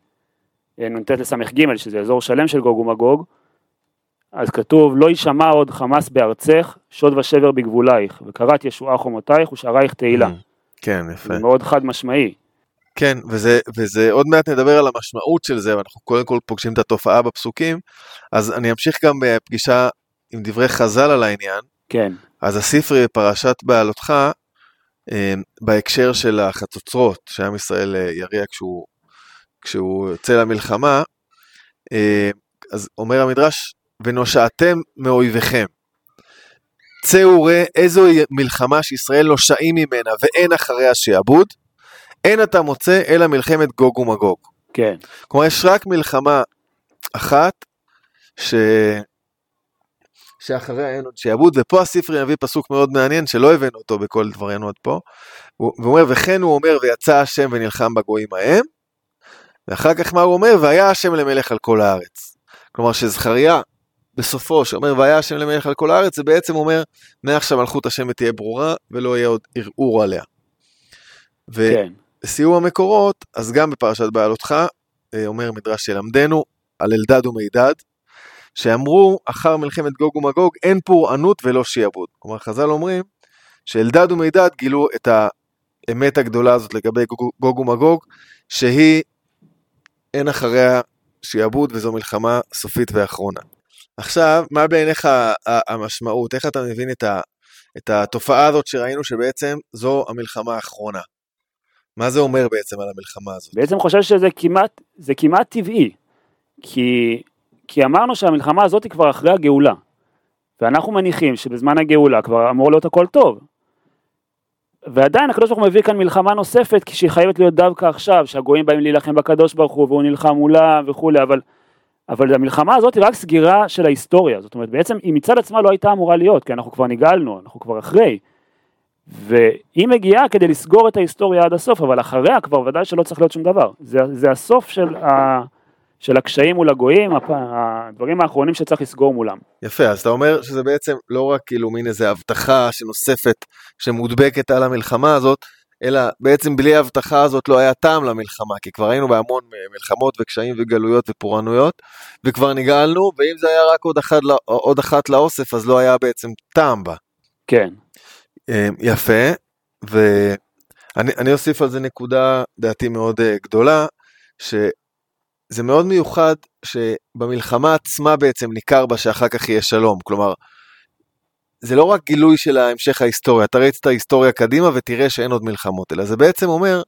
נ"ט לסמך ג', שזה אזור שלם של גוג ומגוג, אז כתוב, לא יישמע עוד חמאס בארצך, שוד ושבר בגבולייך, וקראת ישועה חומותייך ושערייך תהילה. כן, יפה. זה מאוד חד משמעי. כן, וזה, וזה עוד מעט נדבר על המשמעות של זה, ואנחנו קודם כל פוגשים את התופעה בפסוקים, אז אני אמשיך גם בפגישה עם דברי חז"ל על העניין, כן. אז הספרי פרשת בעלותך, בהקשר של החצוצרות, שעם ישראל יריע כשהוא, כשהוא יוצא למלחמה, אז אומר המדרש, ונושעתם מאויביכם. צאו ראה איזו מלחמה שישראל נושעים ממנה, ואין אחריה שיעבוד, אין אתה מוצא אלא מלחמת גוג ומגוג. כן. כלומר, יש רק מלחמה אחת, ש... שאחריה אין עוד שיעבוד, ופה הספרי מביא פסוק מאוד מעניין, שלא הבאנו אותו בכל דברנו עד פה, והוא אומר, וכן הוא אומר, ויצא השם ונלחם בגויים ההם, ואחר כך מה הוא אומר, והיה השם למלך על כל הארץ. כלומר, שזכריה, בסופו, שאומר, והיה השם למלך על כל הארץ, זה בעצם אומר, מעכשיו מלכות השם תהיה ברורה, ולא יהיה עוד ערעור עליה. וסיום המקורות, אז גם בפרשת בעלותך, אומר מדרש שלמדנו, על אלדד ומידד, שאמרו, אחר מלחמת גוג ומגוג, אין פורענות ולא שיעבוד. כלומר, חז"ל אומרים, שאלדד ומידד גילו את האמת הגדולה הזאת לגבי גוג ומגוג, שהיא אין אחריה שיעבוד, וזו מלחמה סופית ואחרונה. עכשיו, מה בעיניך המשמעות? איך אתה מבין את, ה, את התופעה הזאת שראינו שבעצם זו המלחמה האחרונה? מה זה אומר בעצם על המלחמה הזאת? בעצם חושב שזה כמעט, זה כמעט טבעי, כי, כי אמרנו שהמלחמה הזאת היא כבר אחרי הגאולה, ואנחנו מניחים שבזמן הגאולה כבר אמור להיות הכל טוב, ועדיין הקדוש ברוך הוא מביא כאן מלחמה נוספת, כשהיא חייבת להיות דווקא עכשיו, שהגויים באים להילחם בקדוש ברוך הוא, והוא נלחם מולה וכו', אבל, אבל המלחמה הזאת היא רק סגירה של ההיסטוריה, זאת אומרת, בעצם היא מצד עצמה לא הייתה אמורה להיות, כי אנחנו כבר נגעלנו, אנחנו כבר אחרי, והיא מגיעה כדי לסגור את ההיסטוריה עד הסוף, אבל אחריה כבר ודאי שלא צריך להיות שום דבר, זה, זה הסוף של, ה, של הקשיים מול הגויים, הדברים האחרונים שצריך לסגור מולם. יפה, אז אתה אומר שזה בעצם לא רק כאילו מין איזו הבטחה שנוספת, שמודבקת על המלחמה הזאת, אלא בעצם בלי ההבטחה הזאת לא היה טעם למלחמה, כי כבר היינו בהמון מלחמות וקשיים וגלויות ופורענויות, וכבר נגעלנו, ואם זה היה רק עוד אחת, עוד אחת לאוסף, אז לא היה בעצם טעם בה. כן. יפה, ואני אני אוסיף על זה נקודה דעתי מאוד גדולה, שזה מאוד מיוחד שבמלחמה עצמה בעצם ניכר בה שאחר כך יהיה שלום, כלומר, זה לא רק גילוי של המשך ההיסטוריה, אתה ראית את ההיסטוריה קדימה ותראה שאין עוד מלחמות, אלא זה בעצם אומר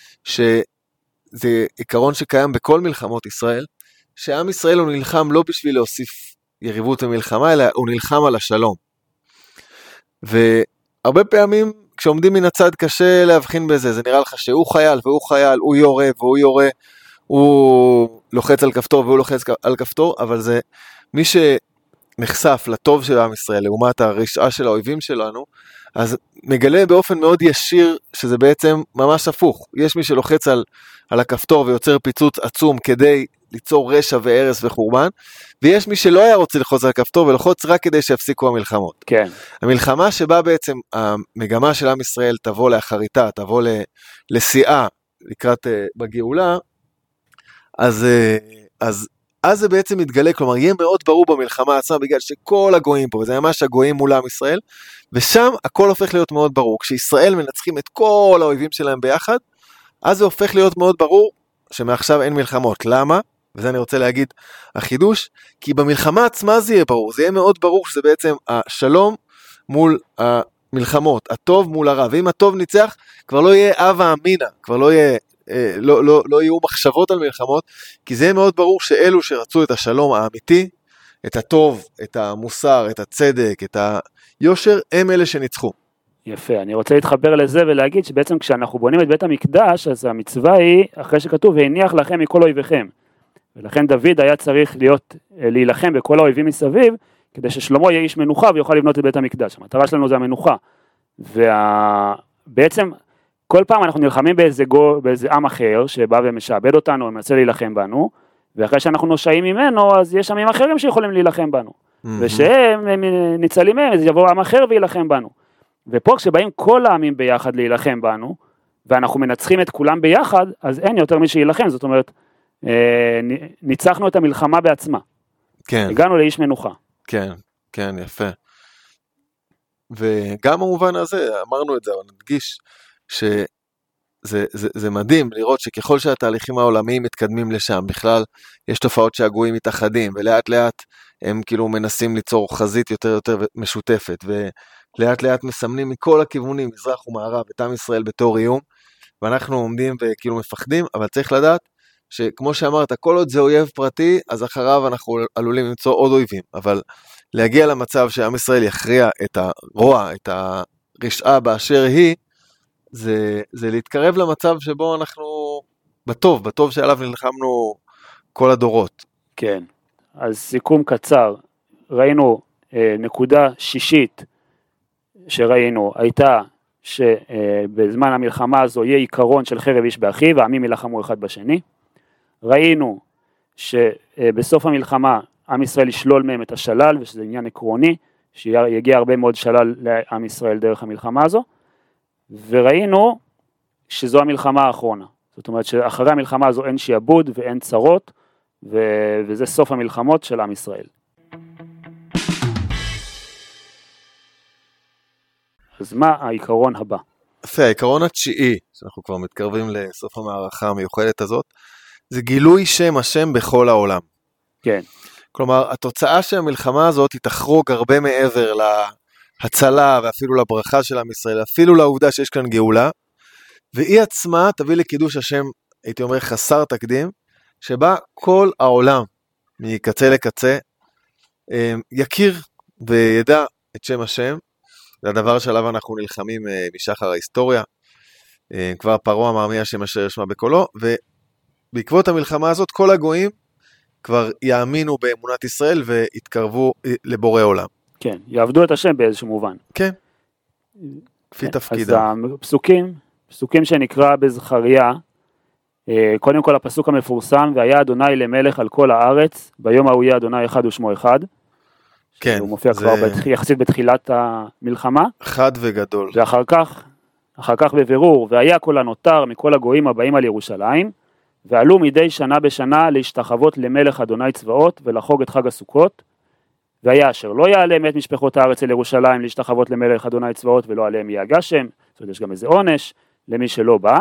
שזה עיקרון שקיים בכל מלחמות ישראל, שעם ישראל הוא נלחם לא בשביל להוסיף יריבות ומלחמה, אלא הוא נלחם על השלום. והרבה פעמים כשעומדים מן הצד קשה להבחין בזה, זה נראה לך שהוא חייל והוא חייל, הוא יורה והוא יורה, הוא לוחץ על כפתור והוא לוחץ על כפתור, אבל זה מי ש... נחשף לטוב של עם ישראל, לעומת הרשעה של האויבים שלנו, אז מגלה באופן מאוד ישיר, שזה בעצם ממש הפוך. יש מי שלוחץ על, על הכפתור ויוצר פיצוץ עצום, כדי ליצור רשע והרס וחורבן, ויש מי שלא היה רוצה לחוץ על הכפתור, ולחוץ רק כדי שיפסיקו המלחמות. כן. המלחמה שבה בעצם המגמה של עם ישראל תבוא לאחריתה, תבוא לשיאה, לקראת בגאולה, אז... אז אז זה בעצם מתגלה, כלומר, יהיה מאוד ברור במלחמה עצמה, בגלל שכל הגויים פה, וזה ממש הגויים מול עם ישראל, ושם הכל הופך להיות מאוד ברור. כשישראל מנצחים את כל האויבים שלהם ביחד, אז זה הופך להיות מאוד ברור, שמעכשיו אין מלחמות. למה? וזה אני רוצה להגיד, החידוש, כי במלחמה עצמה זה יהיה ברור, זה יהיה מאוד ברור שזה בעצם השלום מול המלחמות, הטוב מול הרע, ואם הטוב ניצח, כבר לא יהיה אבה אמינה, כבר לא יהיה, לא, לא, לא יהיו מחשבות על מלחמות, כי זה מאוד ברור שאלו שרצו את השלום האמיתי, את הטוב, את המוסר, את הצדק, את היושר, הם אלה שניצחו. יפה, אני רוצה להתחבר לזה ולהגיד שבעצם כשאנחנו בונים את בית המקדש, אז המצווה היא, אחרי שכתוב, והניח לכם מכל אויביכם. ולכן דוד היה צריך להיות, להילחם בכל האויבים מסביב, כדי ששלמה יהיה איש מנוחה ויוכל לבנות את בית המקדש. המטרה שלנו זה המנוחה. ובעצם, כל פעם אנחנו נלחמים באיזה, גו, באיזה עם אחר, שבא ומשעבד אותנו, ומנסה להילחם בנו, ואחרי שאנחנו נושעים ממנו, אז יש עמים אחרים שיכולים להילחם בנו. Mm-hmm. ושהם ניצלים מהם, אז יבוא עם אחר וילחם בנו. ופה כשבאים כל העמים ביחד להילחם בנו, ואנחנו מנצחים את כולם ביחד, אז אין יותר מי שילחם, זאת אומרת, ניצחנו את המלחמה בעצמה. כן. הגענו לאיש מנוחה. כן, כן, יפה. וגם במובן הזה, אמרנו את זה, אבל נדגיש, שזה זה, זה מדהים לראות שככל שהתהליכים העולמיים מתקדמים לשם, בכלל יש תופעות שהגויים מתאחדים, ולאט לאט הם כאילו מנסים ליצור חזית יותר יותר משותפת, ו, לאט לאט מסמנים מכל הכיוונים, מזרח ומערב, את עם ישראל בתור איום, ואנחנו עומדים וכאילו מפחדים, אבל צריך לדעת שכמו שאמרת, כל עוד זה אויב פרטי, אז אחריו אנחנו עלולים למצוא עוד אויבים, אבל להגיע למצב שעם ישראל יכריע את הרוע, את הרשעה באשר היא, זה, זה להתקרב למצב שבו אנחנו בטוב, בטוב שעליו נלחמנו כל הדורות. כן, אז סיכום קצר, ראינו אה, נקודה שישית שראינו, הייתה שבזמן המלחמה הזו יהיה עיקרון של חרב איש באחיו, והעמים ילחמו אחד בשני. ראינו שבסוף המלחמה עם ישראל ישלול מהם את השלל, ושזה עניין עקרוני, שיגיע הרבה מאוד שלל לעם ישראל דרך המלחמה הזו, וראינו שזו המלחמה האחרונה. זאת אומרת שאחרי המלחמה הזו אין שיעבוד ואין צרות, ו- וזה סוף המלחמות של עם ישראל. אז מה העיקרון הבא? יפה, העיקרון התשיעי, שאנחנו כבר מתקרבים לסוף המערכה המיוחדת הזאת, זה גילוי שם השם בכל העולם. כן. כלומר, התוצאה של המלחמה הזאת היא תחרוג הרבה מעבר להצלה ואפילו לברכה של עם ישראל, אפילו לעובדה שיש כאן גאולה, והיא עצמה תביא לקידוש השם, הייתי אומר חסר תקדים, שבה כל העולם מקצה לקצה יכיר וידע את שם השם, זה הדבר שעליו אנחנו נלחמים משחר ההיסטוריה, כבר פרעה אמר מי השם אשר ישמע בקולו, ובעקבות המלחמה הזאת כל הגויים כבר יאמינו באמונת ישראל ויתקרבו לבורא עולם. כן, יעבדו את השם באיזשהו מובן. כן, כפי כן, תפקידם. אז הפסוקים, פסוקים שנקרא בזכריה, קודם כל הפסוק המפורסם, והיה אדוני למלך על כל הארץ, ביום ההוא יהיה אדוני אחד ושמו אחד, כן, הוא מופיע זה... כבר בתח... יחסית בתחילת המלחמה. חד וגדול. ואחר כך, אחר כך בבירור, והיה כל הנותר מכל הגויים הבאים על ירושלים, ועלו מדי שנה בשנה להשתחוות למלך אדוני צבאות, ולחוג את חג הסוכות, והיה אשר לא יעלם את משפחות הארץ אל ירושלים להשתחוות למלך אדוני צבאות, ולא עליהם יהיה הגשם, זאת אומרת יש גם איזה עונש למי שלא בא.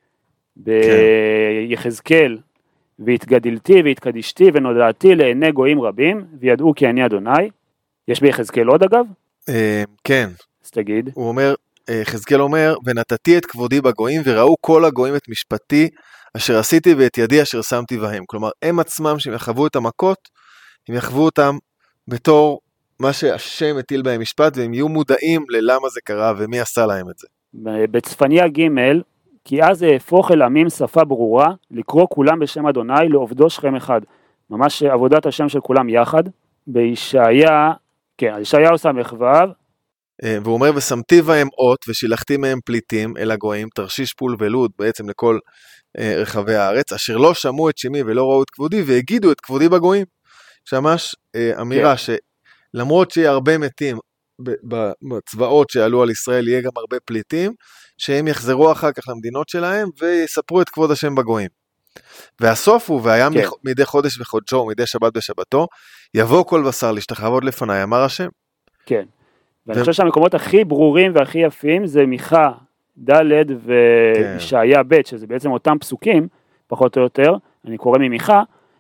ביחזקאל, והתגדלתי והתקדישתי ונודעתי לעיני גויים רבים, וידעו כי אני אדוני. יש ביחזקאל עוד אגב? כן. אז תגיד. הוא אומר, יחזקאל אומר, ונתתי את כבודי בגויים, וראו כל הגויים את משפטי, אשר עשיתי ואת ידי אשר שמתי בהם. כלומר, הם עצמם שהם יחוו את המכות, הם יחוו אותם בתור מה שהשם הטיל בהם משפט, והם יהיו מודעים ללמה זה קרה, ומי עשה להם את זה. בצפניה ג' כי אז יהפוך אל עמים שפה ברורה, לקרוא כולם בשם אדוני, לעובדו שכם אחד. ממש עבודת השם של כולם יחד. בישעיה, כן, ישעיה עושה מחווב. והוא אומר, ושמתי בהם אות, ושילחתי מהם פליטים אל הגויים, תרשיש פול ולוד, בעצם לכל רחבי הארץ, אשר לא שמעו את שמי ולא ראו את כבודי, והגידו את כבודי בגויים. שמש אמירה כן. שלמרות שיהיה הרבה מתים, בצבאות שעלו על ישראל, יהיה גם הרבה פליטים, שהם יחזרו אחר כך למדינות שלהם, ויספרו את כבוד השם בגויים. והסוף הוא, והיה כן. מדי חודש וחודשו, ומדי שבת בשבתו, יבוא כל בשר להשתחוות לפניי, אמר השם. כן, ואני ו... חושב שהמקומות הכי ברורים והכי יפים, זה מיכה ד' וישעיה ב', שזה בעצם אותם פסוקים, פחות או יותר, אני קורא ממיכה,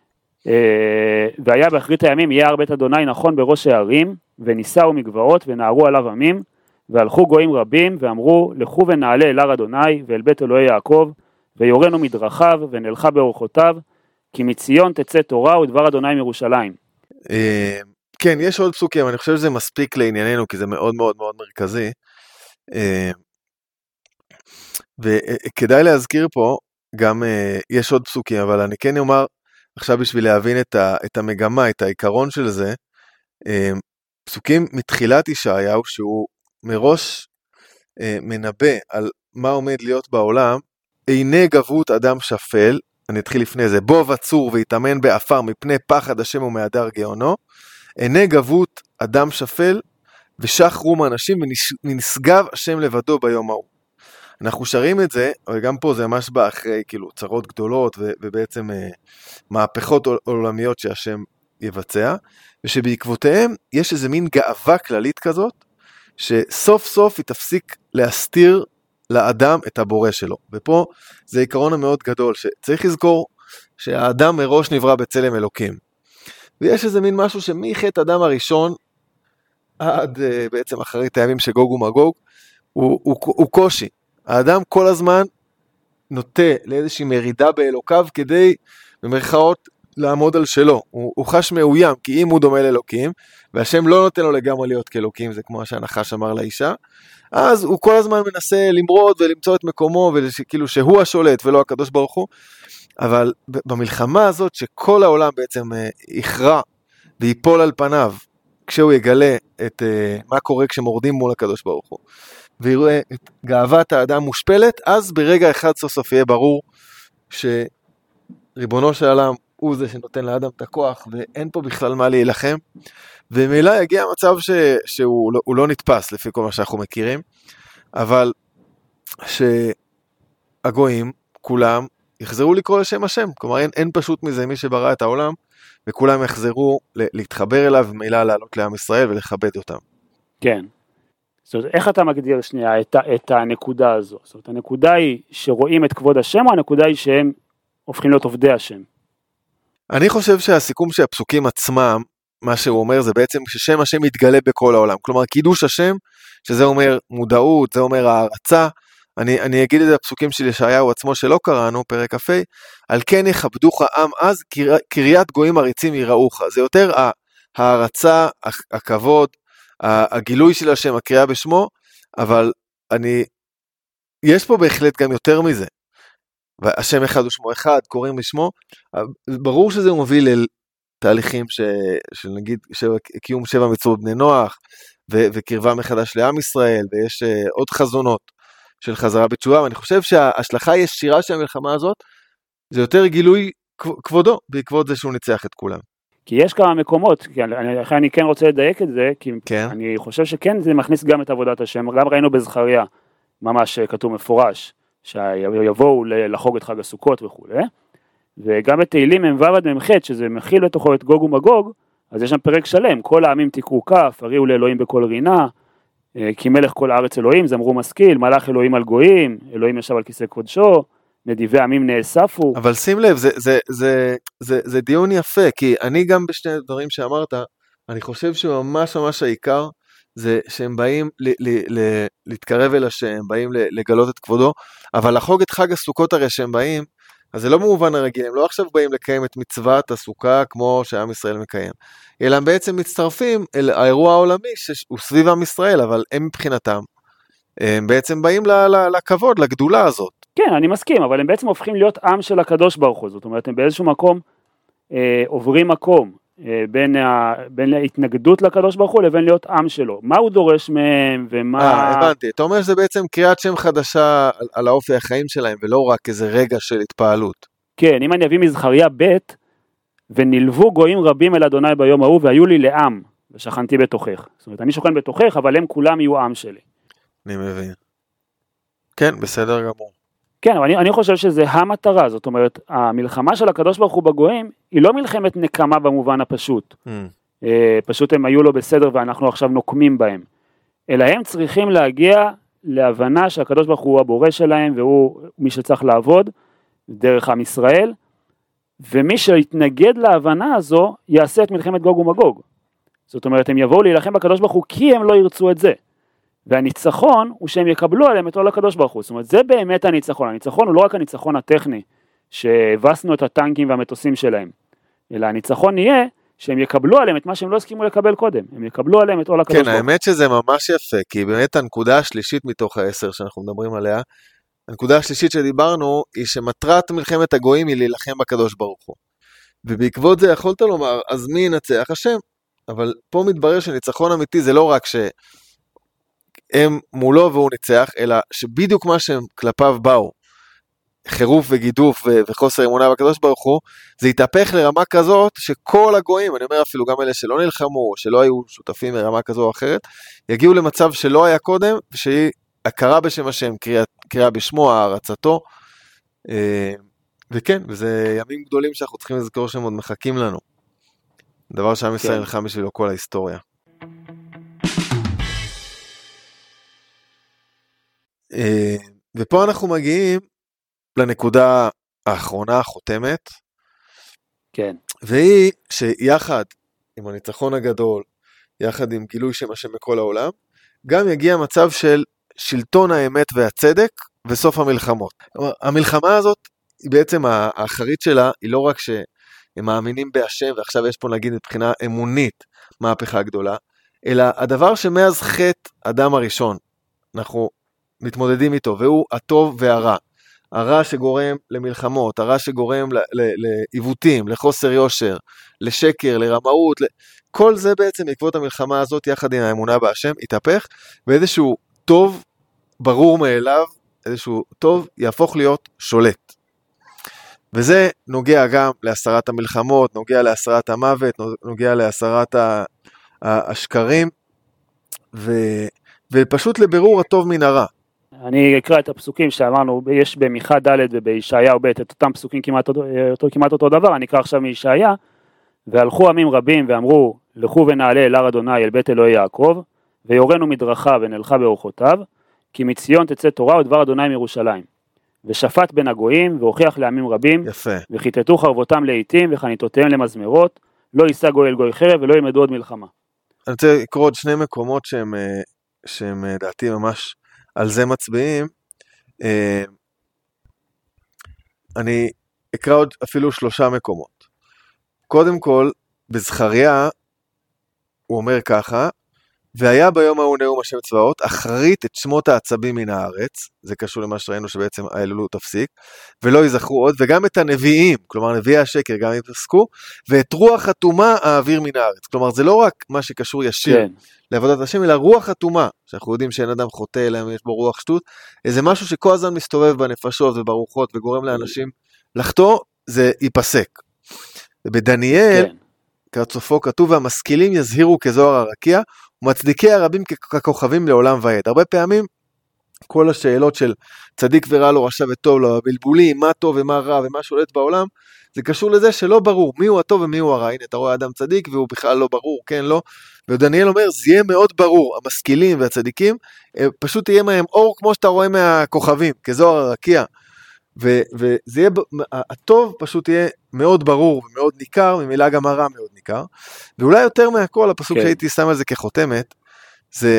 והיה באחרית הימים, יהיה הר בית אדוני נכון בראש הערים, וניסהו מגבעות, ונערו עליו עמים, והלכו גויים רבים, ואמרו, לכו ונעלה אל הר אדוני, ואל בית אלוהי יעקב, ויורנו מדרכיו, ונלכה באורחותיו, כי מציון תצא תורה, ודבר אדוני מירושלים. כן, יש עוד פסוקים, אני חושב שזה מספיק לענייננו, כי זה מאוד מאוד מאוד מרכזי, וכדאי להזכיר פה, גם יש עוד פסוקים, אבל אני כן אומר, עכשיו בשביל להבין את, ה, את המגמה, את העיקרון של זה, פסוקים מתחילת ישעיהו, שהוא מראש מנבא על מה עומד להיות בעולם, עיני גבות אדם שפל, אני אתחיל לפני זה, בוא וצור ויתאמן באפר מפני פחד השם ומהדר גאונו, עיני גבות אדם שפל, ושח רום אנשים ונשגב השם לבדו ביום ההוא. אנחנו שרים את זה, אבל גם פה זה ממש בא אחרי כאילו צרות גדולות ו- ובעצם אה, מהפכות עולמיות שהשם יבצע, ושבעקבותיהם יש איזה מין גאווה כללית כזאת, שסוף סוף היא תפסיק להסתיר לאדם את הבורא שלו. ופה זה עיקרון המאוד גדול, שצריך לזכור שהאדם מראש נברא בצלם אלוקים. ויש איזה מין משהו שמחטא אדם הראשון, עד uh, בעצם אחרית הימים שגוג ומגוג, הוא, הוא, הוא קושי. האדם כל הזמן נוטה לאיזושהי מרידה באלוקיו, כדי במרכאות לעמוד על שלו. הוא, הוא חש מאוים, כי אם הוא דומה לאלוקים, והשם לא נותן לו לגמרי להיות כאלוקים, זה כמו שהנחש אמר לאישה, אז הוא כל הזמן מנסה למרוד ולמצוא את מקומו, וכאילו שהוא השולט ולא הקדוש ברוך הוא, אבל במלחמה הזאת שכל העולם בעצם יכרע ויפול על פניו, כשהוא יגלה את uh, מה קורה כשמורדים מול הקדוש ברוך הוא, ויראה את גאוות האדם מושפלת, אז ברגע אחד סוף סוף יהיה ברור שריבונו של העולם הוא זה שנותן לאדם את הכוח, ואין פה בכלל מה להילחם, ומילא יגיע המצב ש, שהוא לא, לא נתפס לפי כל מה שאנחנו מכירים, אבל שהגויים כולם יחזרו לקרוא לשם השם, כלומר אין, אין פשוט מזה מי שברא את העולם, וכולם יחזרו להתחבר אליו, ומילא לעלות לעם ישראל ולכבד אותם. כן. זאת אומרת, איך אתה מגדיר שנייה את, את הנקודה הזו? זאת אומרת, הנקודה היא שרואים את כבוד השם, או הנקודה היא שהם הופכים להיות עובדי השם? אני חושב שהסיכום של הפסוקים עצמם, מה שהוא אומר זה בעצם ששם השם יתגלה בכל העולם. כלומר, קידוש השם, שזה אומר מודעות, זה אומר הערצה. אני, אני אגיד את הפסוקים של ישעיהו עצמו שלא קראנו, פרק כ"ה, על כן יכבדוך עם אז, קריית גויים עריצים יראוך. זה יותר הערצה, הכבוד, הגילוי של השם, הקריאה בשמו, אבל אני, יש פה בהחלט גם יותר מזה. השם אחד ושמו אחד, קוראים בשמו, ברור שזה מוביל אל תהליכים ש, של נגיד, קיום שבע מצוות בני נוח, ו, וקרבה מחדש לעם ישראל, ויש uh, עוד חזונות של חזרה בתשובה, ואני חושב שההשלכה הישירה של המלחמה הזאת, זה יותר גילוי כבודו, בעקבות זה שהוא ניצח את כולם. כי יש כמה מקומות, כי אני, אני כן רוצה לדייק את זה, כי כן. אני חושב שכן זה מכניס גם את עבודת השם, גם ראינו בזכריה, ממש כתוב מפורש, שיבואו לחוג את חג הסוכות וכו'. וגם בתהילים מ"ו עד מ"ח, שזה מכיל לתוכו את גוג ומגוג, אז יש שם פרק שלם, כל העמים תקעו כף, הריעו לאלוהים בכל רינה, כי מלך כל הארץ אלוהים, זמרו משכיל, מלך אלוהים על גויים, אלוהים ישב על כיסא קודשו, נדיבי עמים נאספו. אבל שים לב, זה, זה, זה, זה, זה דיון יפה, כי אני גם בשני דברים שאמרת, אני חושב שממש ממש העיקר, זה שהם באים ל, ל, ל, להתקרב אל השם, באים לגלות את כבודו, אבל לחוג את חג הסוכות הרי שהם באים, אז זה לא במובן הרגיל, הם לא עכשיו באים לקיים את מצוות הסוכה כמו שעם ישראל מקיים, אלא הם בעצם מצטרפים אל האירוע העולמי שהוא סביב עם ישראל, אבל הם מבחינתם, הם בעצם באים לכבוד, לגדולה הזאת. כן, אני מסכים, אבל הם בעצם הופכים להיות עם של הקדוש ברוך הוא, זאת אומרת, הם באיזשהו מקום אה, עוברים מקום, אה, בין, ה, בין ההתנגדות לקדוש ברוך הוא לבין להיות עם שלו. מה הוא דורש מהם ומה... אה, הבנתי. אתה אומר שזה בעצם קריאת שם חדשה על, על האופי החיים שלהם, ולא רק איזה רגע של התפעלות. כן, אם אני אביא מזכריה ב' ונלוו גויים רבים אל אדוני ביום ההוא, והיו לי לעם, ושכנתי בתוכך. זאת אומרת, אני שוכן בתוכך, אבל הם כולם יהיו עם שלי. אני מבין. כן, בסדר גמור. כן, אבל אני, אני חושב שזה המטרה, זאת אומרת, המלחמה של הקדוש ברוך הוא בגויים, היא לא מלחמת נקמה במובן הפשוט. Mm. אה, פשוט הם היו לו בסדר ואנחנו עכשיו נוקמים בהם. אלא הם צריכים להגיע להבנה שהקדוש ברוך הוא הבורא שלהם, והוא מי שצריך לעבוד דרך עם ישראל, ומי שיתנגד להבנה הזו, יעשה את מלחמת גוג ומגוג. זאת אומרת, הם יבואו להילחם בקדוש ברוך הוא, כי הם לא ירצו את זה. והניצחון הוא שהם יקבלו עליהם את עול הקדוש ברוך הוא. זאת אומרת, זה באמת הניצחון. הניצחון הוא לא רק הניצחון הטכני, שהבסנו את הטנקים והמטוסים שלהם, אלא הניצחון יהיה שהם יקבלו עליהם את מה שהם לא הסכימו לקבל קודם. הם יקבלו עליהם את עול הקדוש ברוך הוא. כן, האמת שזה ממש יפה, כי באמת הנקודה השלישית מתוך העשר שאנחנו מדברים עליה, הנקודה השלישית שדיברנו, היא שמטרת מלחמת הגויים היא להילחם בקדוש ברוך הוא. ובעקבות זה יכולת לומר, אז מי ינצח? השם. אבל פה מתברר שניצחון אמיתי זה לא רק ש... הם מולו והוא ניצח, אלא שבדיוק מה שהם כלפיו באו, חירוף וגידוף ו- וחוסר אמונה בקדוש ברוך הוא, זה יתהפך לרמה כזאת שכל הגויים, אני אומר אפילו גם אלה שלא נלחמו, שלא היו שותפים מרמה כזו או אחרת, יגיעו למצב שלא היה קודם, שהיא הכרה בשם השם, קריאה, קריאה בשמו, הערצתו, וכן, וזה ימים גדולים שאנחנו צריכים לזכור שהם עוד מחכים לנו. דבר שעם ישראל נלחם בשבילו כל ההיסטוריה. ופה אנחנו מגיעים לנקודה האחרונה, החותמת, כן. והיא שיחד עם הניצחון הגדול, יחד עם גילוי שם השם בכל העולם, גם יגיע מצב של שלטון האמת והצדק וסוף המלחמות. המלחמה הזאת, היא בעצם האחרית שלה, היא לא רק שהם מאמינים בהשם, ועכשיו יש פה נגיד מבחינה אמונית מהפכה גדולה, אלא הדבר שמאז חטא אדם הראשון, אנחנו מתמודדים איתו, והוא הטוב והרע. הרע שגורם למלחמות, הרע שגורם לעיוותים, לחוסר יושר, לשקר, לרמאות, כל זה בעצם בעקבות המלחמה הזאת, יחד עם האמונה בהשם, יתהפך, ואיזשהו טוב ברור מאליו, איזשהו טוב יהפוך להיות שולט. וזה נוגע גם להסרת המלחמות, נוגע להסרת המוות, נוגע להסרת השקרים, ו... ופשוט לבירור הטוב מן הרע. אני אקרא את הפסוקים שאמרנו, יש במיכה ד' ובישעיה וב' את אותם פסוקים כמעט אותו, כמעט אותו דבר, אני אקרא עכשיו מישעיה, והלכו עמים רבים ואמרו, לכו ונעלה אל הר אדוני אל בית אלוהי יעקב, ויורנו מדרכה ונלכה באורחותיו, כי מציון תצא תורה ודבר אדוני מירושלים. ושפט בין הגויים והוכיח לעמים רבים, יפה. וחיטטו חרבותם לעיתים וחניתותיהם למזמרות, לא יישא גוי אל גוי חרב ולא ילמדו עוד מלחמה. אני רוצה לקרוא עוד שני מקומות שהם, שהם דעתי ממש על זה מצביעים. אני אקרא עוד אפילו שלושה מקומות. קודם כל, בזכריה, הוא אומר ככה, והיה ביום ההוא נאום השם צבאות, אחרית את שמות העצבים מן הארץ, זה קשור למה שראינו שבעצם האלולות תפסיק, ולא ייזכרו עוד, וגם את הנביאים, כלומר נביאי השקר גם יפסקו, ואת רוח התומה האוויר מן הארץ, כלומר זה לא רק מה שקשור ישיר כן. לעבודת השם, אלא רוח התומה, שאנחנו יודעים שאין אדם חוטא אלא יש בו רוח שטות, איזה משהו שכל הזמן מסתובב בנפשות וברוחות, וגורם לאנשים לחטוא, זה ייפסק. ובדניאל, כן. כרצופו כתוב, והמשכילים יזהירו כזוהר הרקיע, ומצדיקי הרבים ככוכבים לעולם ועד. הרבה פעמים, כל השאלות של צדיק ורע לו, רשע וטוב לו, הבלבולים, מה טוב ומה רע ומה שולט בעולם, זה קשור לזה שלא ברור מי הוא הטוב ומי הוא הרע. הנה, אתה רואה אדם צדיק והוא בכלל לא ברור, כן, לא. ודניאל אומר, זה יהיה מאוד ברור, המשכילים והצדיקים, פשוט יהיה מהם אור כמו שאתה רואה מהכוכבים, כזוהר הרקיע. ו- וזה יהיה, הטוב פשוט יהיה מאוד ברור ומאוד ניכר, ממילא גם הרע מאוד ניכר, ואולי יותר מהכל, הפסוק כן. שהייתי שם על זה כחותמת, זה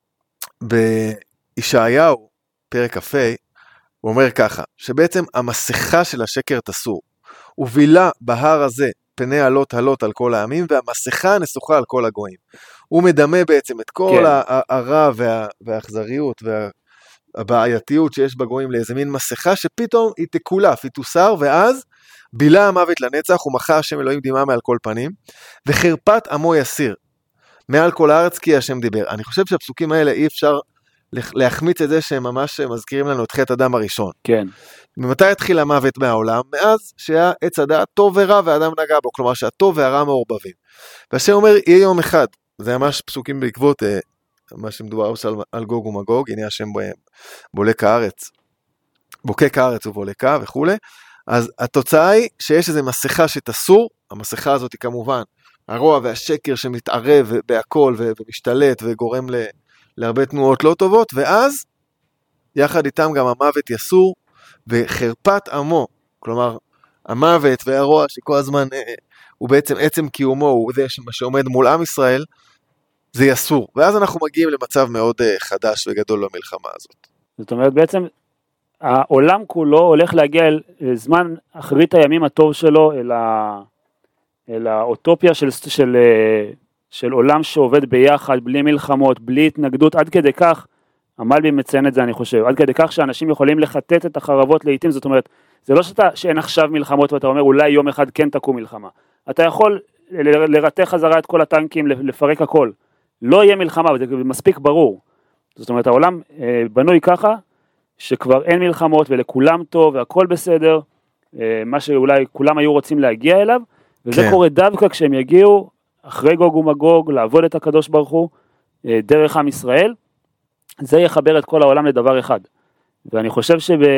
בישעיהו, פרק כ"ה, הוא אומר ככה, שבעצם המסכה של השקר תסור, ובילה בהר הזה פני עלות עלות על כל העמים, והמסכה נסוכה על כל הגויים. הוא מדמה בעצם את כל כן. הרע וה- והאכזריות וה... הבעייתיות שיש בגויים לאיזה מין מסכה שפתאום היא תקולף, היא תוסר, ואז בילה המוות לנצח ומחה השם אלוהים דמעה מעל כל פנים, וחרפת עמו יסיר מעל כל הארץ כי השם דיבר. אני חושב שהפסוקים האלה אי אפשר להחמיץ את זה שהם ממש מזכירים לנו את חטא אדם הראשון. כן. ממתי התחיל המוות מהעולם? מאז שהיה עץ הדעת טוב ורע ואדם נגע בו, כלומר שהטוב והרע מעורבבים. והשם אומר יהיה יום אחד, זה ממש פסוקים בעקבות מה שמדובר על, על גוג ומגוג, הנה השם בולק הארץ, בוקק הארץ ובולקה וכו'. אז התוצאה היא שיש איזו מסכה שתסור, המסכה הזאת היא כמובן הרוע והשקר שמתערב בהכל ומשתלט וגורם ל, להרבה תנועות לא טובות, ואז יחד איתם גם המוות יסור, וחרפת עמו, כלומר המוות והרוע שכל הזמן הוא בעצם עצם קיומו, הוא זה שעומד מול עם ישראל, זה יסור, ואז אנחנו מגיעים למצב מאוד חדש וגדול במלחמה הזאת. זאת אומרת, בעצם העולם כולו הולך להגיע אל זמן אחרית הימים הטוב שלו, אל, ה... אל האוטופיה של, של, של עולם שעובד ביחד, בלי מלחמות, בלי התנגדות, עד כדי כך, המלבי מציין את זה אני חושב, עד כדי כך שאנשים יכולים לחטט את החרבות לעתים, זאת אומרת, זה לא שאתה, שאין עכשיו מלחמות ואתה אומר אולי יום אחד כן תקום מלחמה, אתה יכול לרתך חזרה את כל הטנקים, לפרק הכל, לא יהיה מלחמה, וזה מספיק ברור. זאת אומרת, העולם אה, בנוי ככה, שכבר אין מלחמות, ולכולם טוב, והכל בסדר, אה, מה שאולי כולם היו רוצים להגיע אליו, וזה כן. קורה דווקא כשהם יגיעו, אחרי גוג ומגוג, לעבוד את הקדוש ברוך הוא, אה, דרך עם ישראל, זה יחבר את כל העולם לדבר אחד. ואני חושב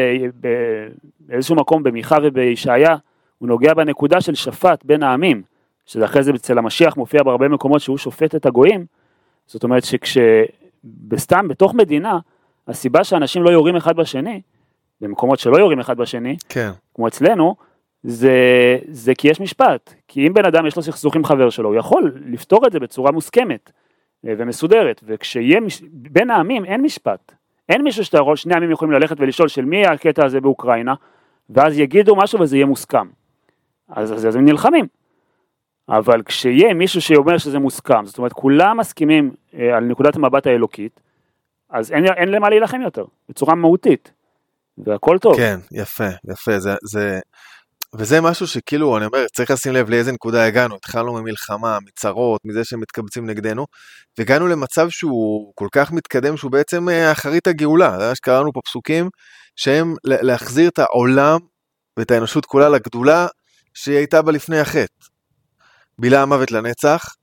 שבאיזשהו מקום, במיכה ובישעיה, הוא נוגע בנקודה של שפט בין העמים, שזה אחרי זה אצל המשיח מופיע בהרבה מקומות שהוא שופט את הגויים, זאת אומרת שכשבסתם, בתוך מדינה, הסיבה שאנשים לא יורים אחד בשני, במקומות שלא יורים אחד בשני, כן. כמו אצלנו, זה, זה כי יש משפט. כי אם בן אדם יש לו סכסוך עם חבר שלו, הוא יכול לפתור את זה בצורה מוסכמת. ומסודרת, וכשיהיה, בין העמים אין משפט, אין מישהו שאתה יכול, שני העמים יכולים ללכת ולשאול של מי הקטע הזה באוקראינה, ואז יגידו משהו וזה יהיה מוסכם, אז, אז, אז הם נלחמים, אבל כשיהיה מישהו שאומר שזה מוסכם, זאת אומרת כולם מסכימים אה, על נקודת המבט האלוקית, אז אין, אין למה להילחם יותר, בצורה מהותית, והכל טוב. כן, יפה, יפה, זה, זה, וזה משהו שכאילו, אני אומר, צריך לשים לב לאיזה נקודה הגענו, התחלנו ממלחמה, מצרות, מזה שהם מתקבצים נגדנו, והגענו למצב שהוא כל כך מתקדם, שהוא בעצם אחרית הגאולה, זה שקראנו פה פסוקים, שהם להחזיר את העולם, ואת האנושות כולה לגדולה, שהיא הייתה בה לפני החטא. בילה המוות לנצח,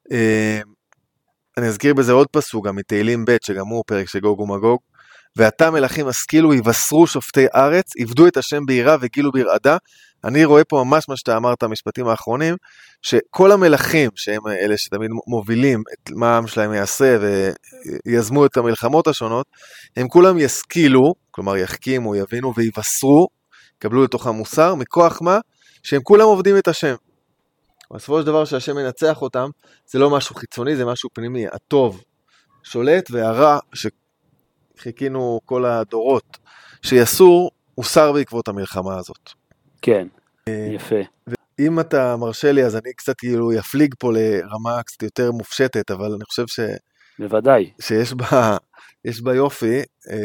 אני אזכיר בזה עוד פסוק, גם מתהילים ב' שגם הוא פרק של גוג ומגוג, ואתה מלכים השכילו, יבשרו שופטי ארץ, יבדו את השם ביראה וגילו ברעדה. אני רואה פה ממש מה שאתה אמרת, המשפטים האחרונים, שכל המלכים, שהם אלה שתמיד מובילים את מה העם שלהם יעשה, ויזמו את המלחמות השונות, הם כולם ישכילו, כלומר יחכימו, יבינו ויבשרו, יקבלו לתוך המוסר, מכוח מה? שהם כולם עובדים את השם. בסופו של דבר שהשם מנצח אותם, זה לא משהו חיצוני, זה משהו פנימי. הטוב שולט, והרע שחיכינו כל הדורות שיסור, הוסר בעקבות המלחמה הזאת. כן, יפה. ואם אתה מרשה לי, אז אני קצת כאילו יפליג פה לרמה קצת יותר מופשטת, אבל אני חושב ש... בוודאי. שיש בה, יש בה יופי.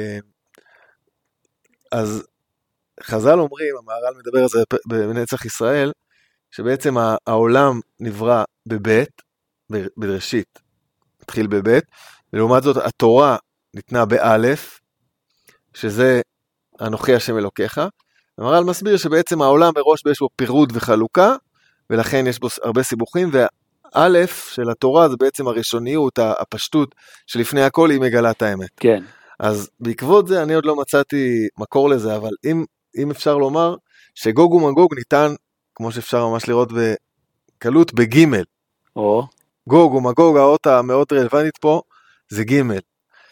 אז חז"ל אומרים, המהר"ל מדבר על זה בנצח ישראל, שבעצם העולם נברא בבית, בראשית, התחיל בבית, ולעומת זאת התורה ניתנה באלף, שזה אנוכי השם אלוקיך, המהר"ל מסביר שבעצם העולם מראש יש בו פירוד וחלוקה, ולכן יש בו הרבה סיבוכים, והאלף של התורה זה בעצם הראשוניות, הפשטות, שלפני הכל היא מגלה את האמת. כן. אז בעקבות זה אני עוד לא מצאתי מקור לזה, אבל אם, אם אפשר לומר שגוג ומגוג ניתן, כמו שאפשר ממש לראות בקלות, בגימל. או. גוג ומגוג, האות המאוד רלוונטית פה, זה גימל.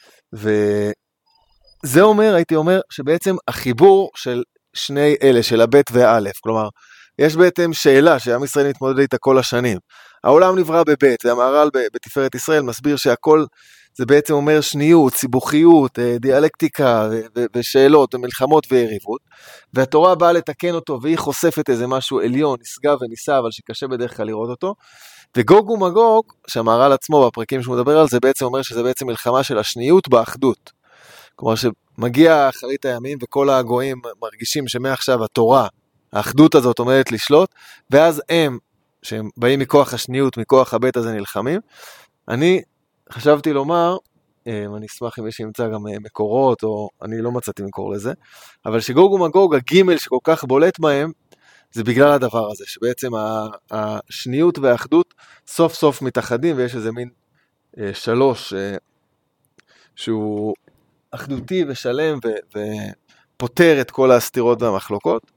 וזה אומר, הייתי אומר, שבעצם החיבור של שני אלה, של הבית והאלף, כלומר, יש בעצם שאלה שעם ישראל מתמודד איתה כל השנים. העולם נברא בבית, והמהר"ל בתפארת ישראל מסביר שהכל, זה בעצם אומר שניות, סיבוכיות, דיאלקטיקה ושאלות ומלחמות ויריבות, והתורה באה לתקן אותו והיא חושפת איזה משהו עליון, נשגב וניסה, אבל שקשה בדרך כלל לראות אותו, וגוג ומגוג, שהמהר"ל עצמו בפרקים שהוא מדבר על זה, בעצם אומר שזה בעצם מלחמה של השניות באחדות, כלומר שמגיע אחרית הימים וכל הגויים מרגישים שמעכשיו התורה, האחדות הזאת עומדת לשלוט, ואז הם, שהם באים מכוח השניות, מכוח הבית הזה נלחמים, אני חשבתי לומר, אני אשמח אם יש ימצא גם מקורות, או אני לא מצאתי מקור לזה, אבל שגוג ומגוג, הגימל שכל כך בולט בהם, זה בגלל הדבר הזה, שבעצם השניות והאחדות סוף סוף מתאחדים, ויש איזה מין שלוש, שהוא אחדותי ושלם, ופותר את כל הסתירות והמחלוקות.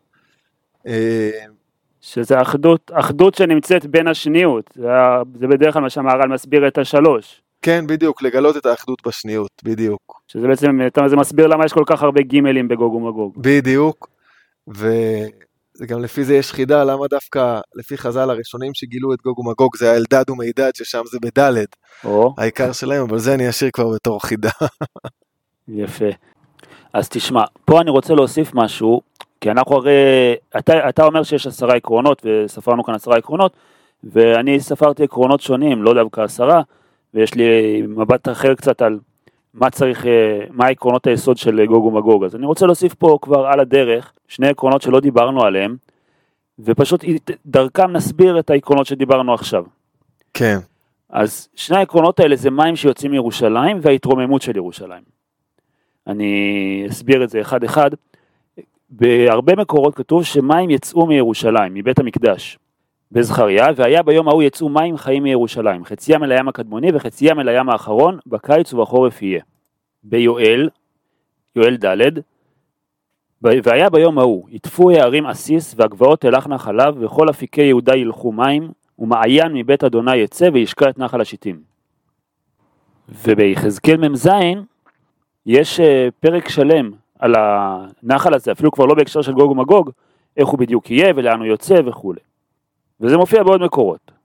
שזה אחדות, אחדות שנמצאת בין השניות, זה, זה בדרך כלל מה שהמהר"ל מסביר את השלוש. כן, בדיוק, לגלות את האחדות בשניות, בדיוק. שזה בעצם, זה מסביר למה יש כל כך הרבה גימלים בגוג ומגוג. בדיוק, וגם לפי זה יש חידה, למה דווקא לפי חז"ל הראשונים שגילו את גוג ומגוג, זה האלדד ומידד, ששם זה בדלת, או. העיקר שלהם, אבל זה אני אשאיר כבר בתור חידה. יפה. אז תשמע, פה אני רוצה להוסיף משהו, כי אנחנו הרי, אתה, אתה אומר שיש עשרה עקרונות, וספרנו כאן עשרה עקרונות, ואני ספרתי עקרונות שונים, לא דווקא עשרה, ויש לי מבט אחר קצת על מה צריך, מה העקרונות היסוד של גוג ומגוג. אז אני רוצה להוסיף פה כבר על הדרך, שני עקרונות שלא דיברנו עליהם, ופשוט דרכם נסביר את העקרונות שדיברנו עכשיו. כן. אז שני העקרונות האלה זה מים שיוצאים מירושלים, וההתרוממות של ירושלים. אני אסביר את זה אחד אחד. בהרבה מקורות כתוב שמים יצאו מירושלים, מבית המקדש, בזכריה, והיה ביום ההוא יצאו מים חיים מירושלים, חציים אל הים הקדמוני וחציים אל הים האחרון, בקיץ ובחורף יהיה. ביואל, יואל ד', והיה ביום ההוא, יטפו הערים אסיס והגבעות תלכנה חלב, וכל אפיקי יהודה ילכו מים, ומעיין מבית אדוני יצא וישקע את נחל השיטים. וביחזקאל ממזין, יש פרק שלם על הנחל הזה, אפילו כבר לא בהקשר של גוג ומגוג, איך הוא בדיוק יהיה ולאן הוא יוצא וכו'. וזה מופיע בעוד מקורות.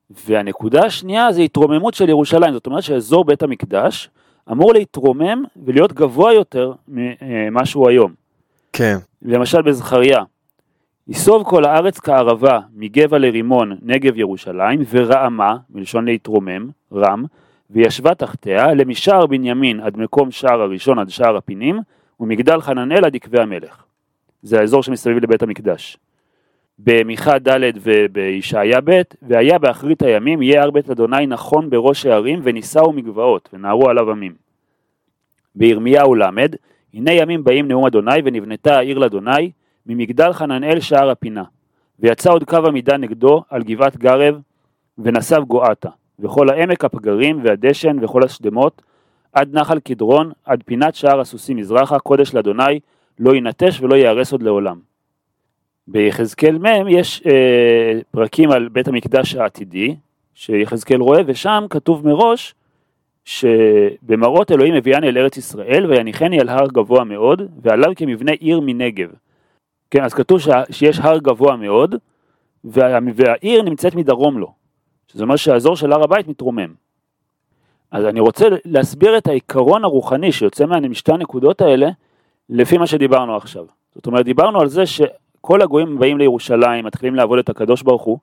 והנקודה השנייה זה התרוממות של ירושלים, זאת אומרת שאזור בית המקדש אמור להתרומם ולהיות גבוה יותר ממה שהוא היום. כן. למשל בזכריה, יסוב כל הארץ כערבה, מגבע לרימון, נגב ירושלים, ורעמה, מלשון להתרומם, רם, וישבה תחתיה, למשער בנימין עד מקום שער הראשון עד שער הפינים, ומגדל חננאל עד עקבי המלך. זה האזור שמסביב לבית המקדש. במיכה ד' ובישעיה ב', והיה באחרית הימים, יהיה הר בית אדוני נכון בראש הערים, וניסהו מגבעות, ונערו עליו עמים. בירמיהו למד, הנה ימים באים נאום אדוני, ונבנתה העיר לאדוני, ממגדל חננאל שער הפינה. ויצא עוד קו עמידה נגדו על גבעת גרב, ונסב גואטה, וכל העמק הפגרים והדשן וכל השדמות, עד נחל קדרון, עד פינת שער הסוסים מזרחה, קודש לאדוני, לא ינטש ולא יהרס עוד לעולם. ביחזקאל מם יש אה, פרקים על בית המקדש העתידי, שיחזקאל רואה, ושם כתוב מראש, שבמראות אלוהים הביאני אל ארץ ישראל, ויניחני על הר גבוה מאוד, ועליו כמבנה עיר מנגב. כן, אז כתוב ש... שיש הר גבוה מאוד, וה... והעיר נמצאת מדרום לו, שזה אומר שהאזור של הר הבית מתרומם. אז אני רוצה להסביר את העיקרון הרוחני שיוצא משתי הנקודות האלה, לפי מה שדיברנו עכשיו. זאת אומרת, דיברנו על זה שכל הגויים באים לירושלים, מתחילים לעבוד את הקדוש ברוך הוא,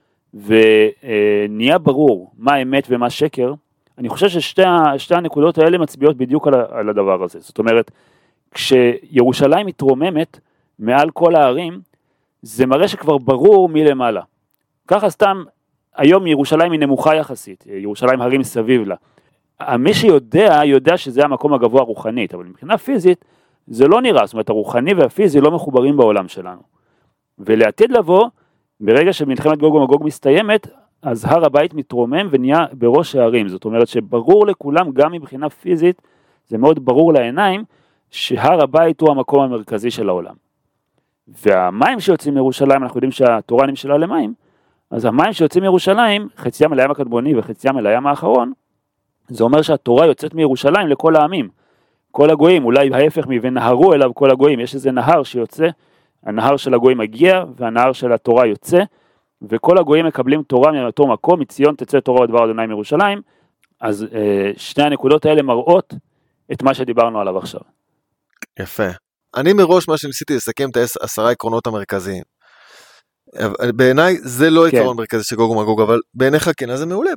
ונהיה ברור מה אמת ומה שקר. אני חושב ששתי שתי הנקודות האלה מצביעות בדיוק על, על הדבר הזה. זאת אומרת, כשירושלים מתרוממת מעל כל הערים, זה מראה שכבר ברור מלמעלה. ככה סתם, היום ירושלים היא נמוכה יחסית, ירושלים הרים סביב לה. מי שיודע, יודע שזה המקום הגבוה רוחנית, אבל מבחינה פיזית, זה לא נראה, זאת אומרת, הרוחני והפיזי לא מחוברים בעולם שלנו. ולעתיד לבוא, ברגע שמלחמת גוג ומגוג מסתיימת, אז הר הבית מתרומם ונהיה בראש הערים. זאת אומרת שברור לכולם, גם מבחינה פיזית, זה מאוד ברור לעיניים, שהר הבית הוא המקום המרכזי של העולם. והמים שיוצאים מירושלים, אנחנו יודעים שהתורה נמשלה למים, אז המים שיוצאים מירושלים, חציים אל הים הקדמוני וחציים אל הים האחרון, זה אומר שהתורה יוצאת מירושלים לכל העמים. כל הגויים, אולי ההפך ונהרו אליו כל הגויים, יש איזה נהר שיוצא, הנהר של הגויים מגיע, והנהר של התורה יוצא, וכל הגויים מקבלים תורה מאותו מקום, מציון תצא תורה ודבר אדוני מירושלים, אז שני הנקודות האלה מראות את מה שדיברנו עליו עכשיו. יפה. אני מראש מה שניסיתי לסכם את העשרה עקרונות המרכזיים. בעיניי זה לא עקרון כן. מרכזי של גוג ומגוג, אבל בעיניך כן, אז זה מעולה.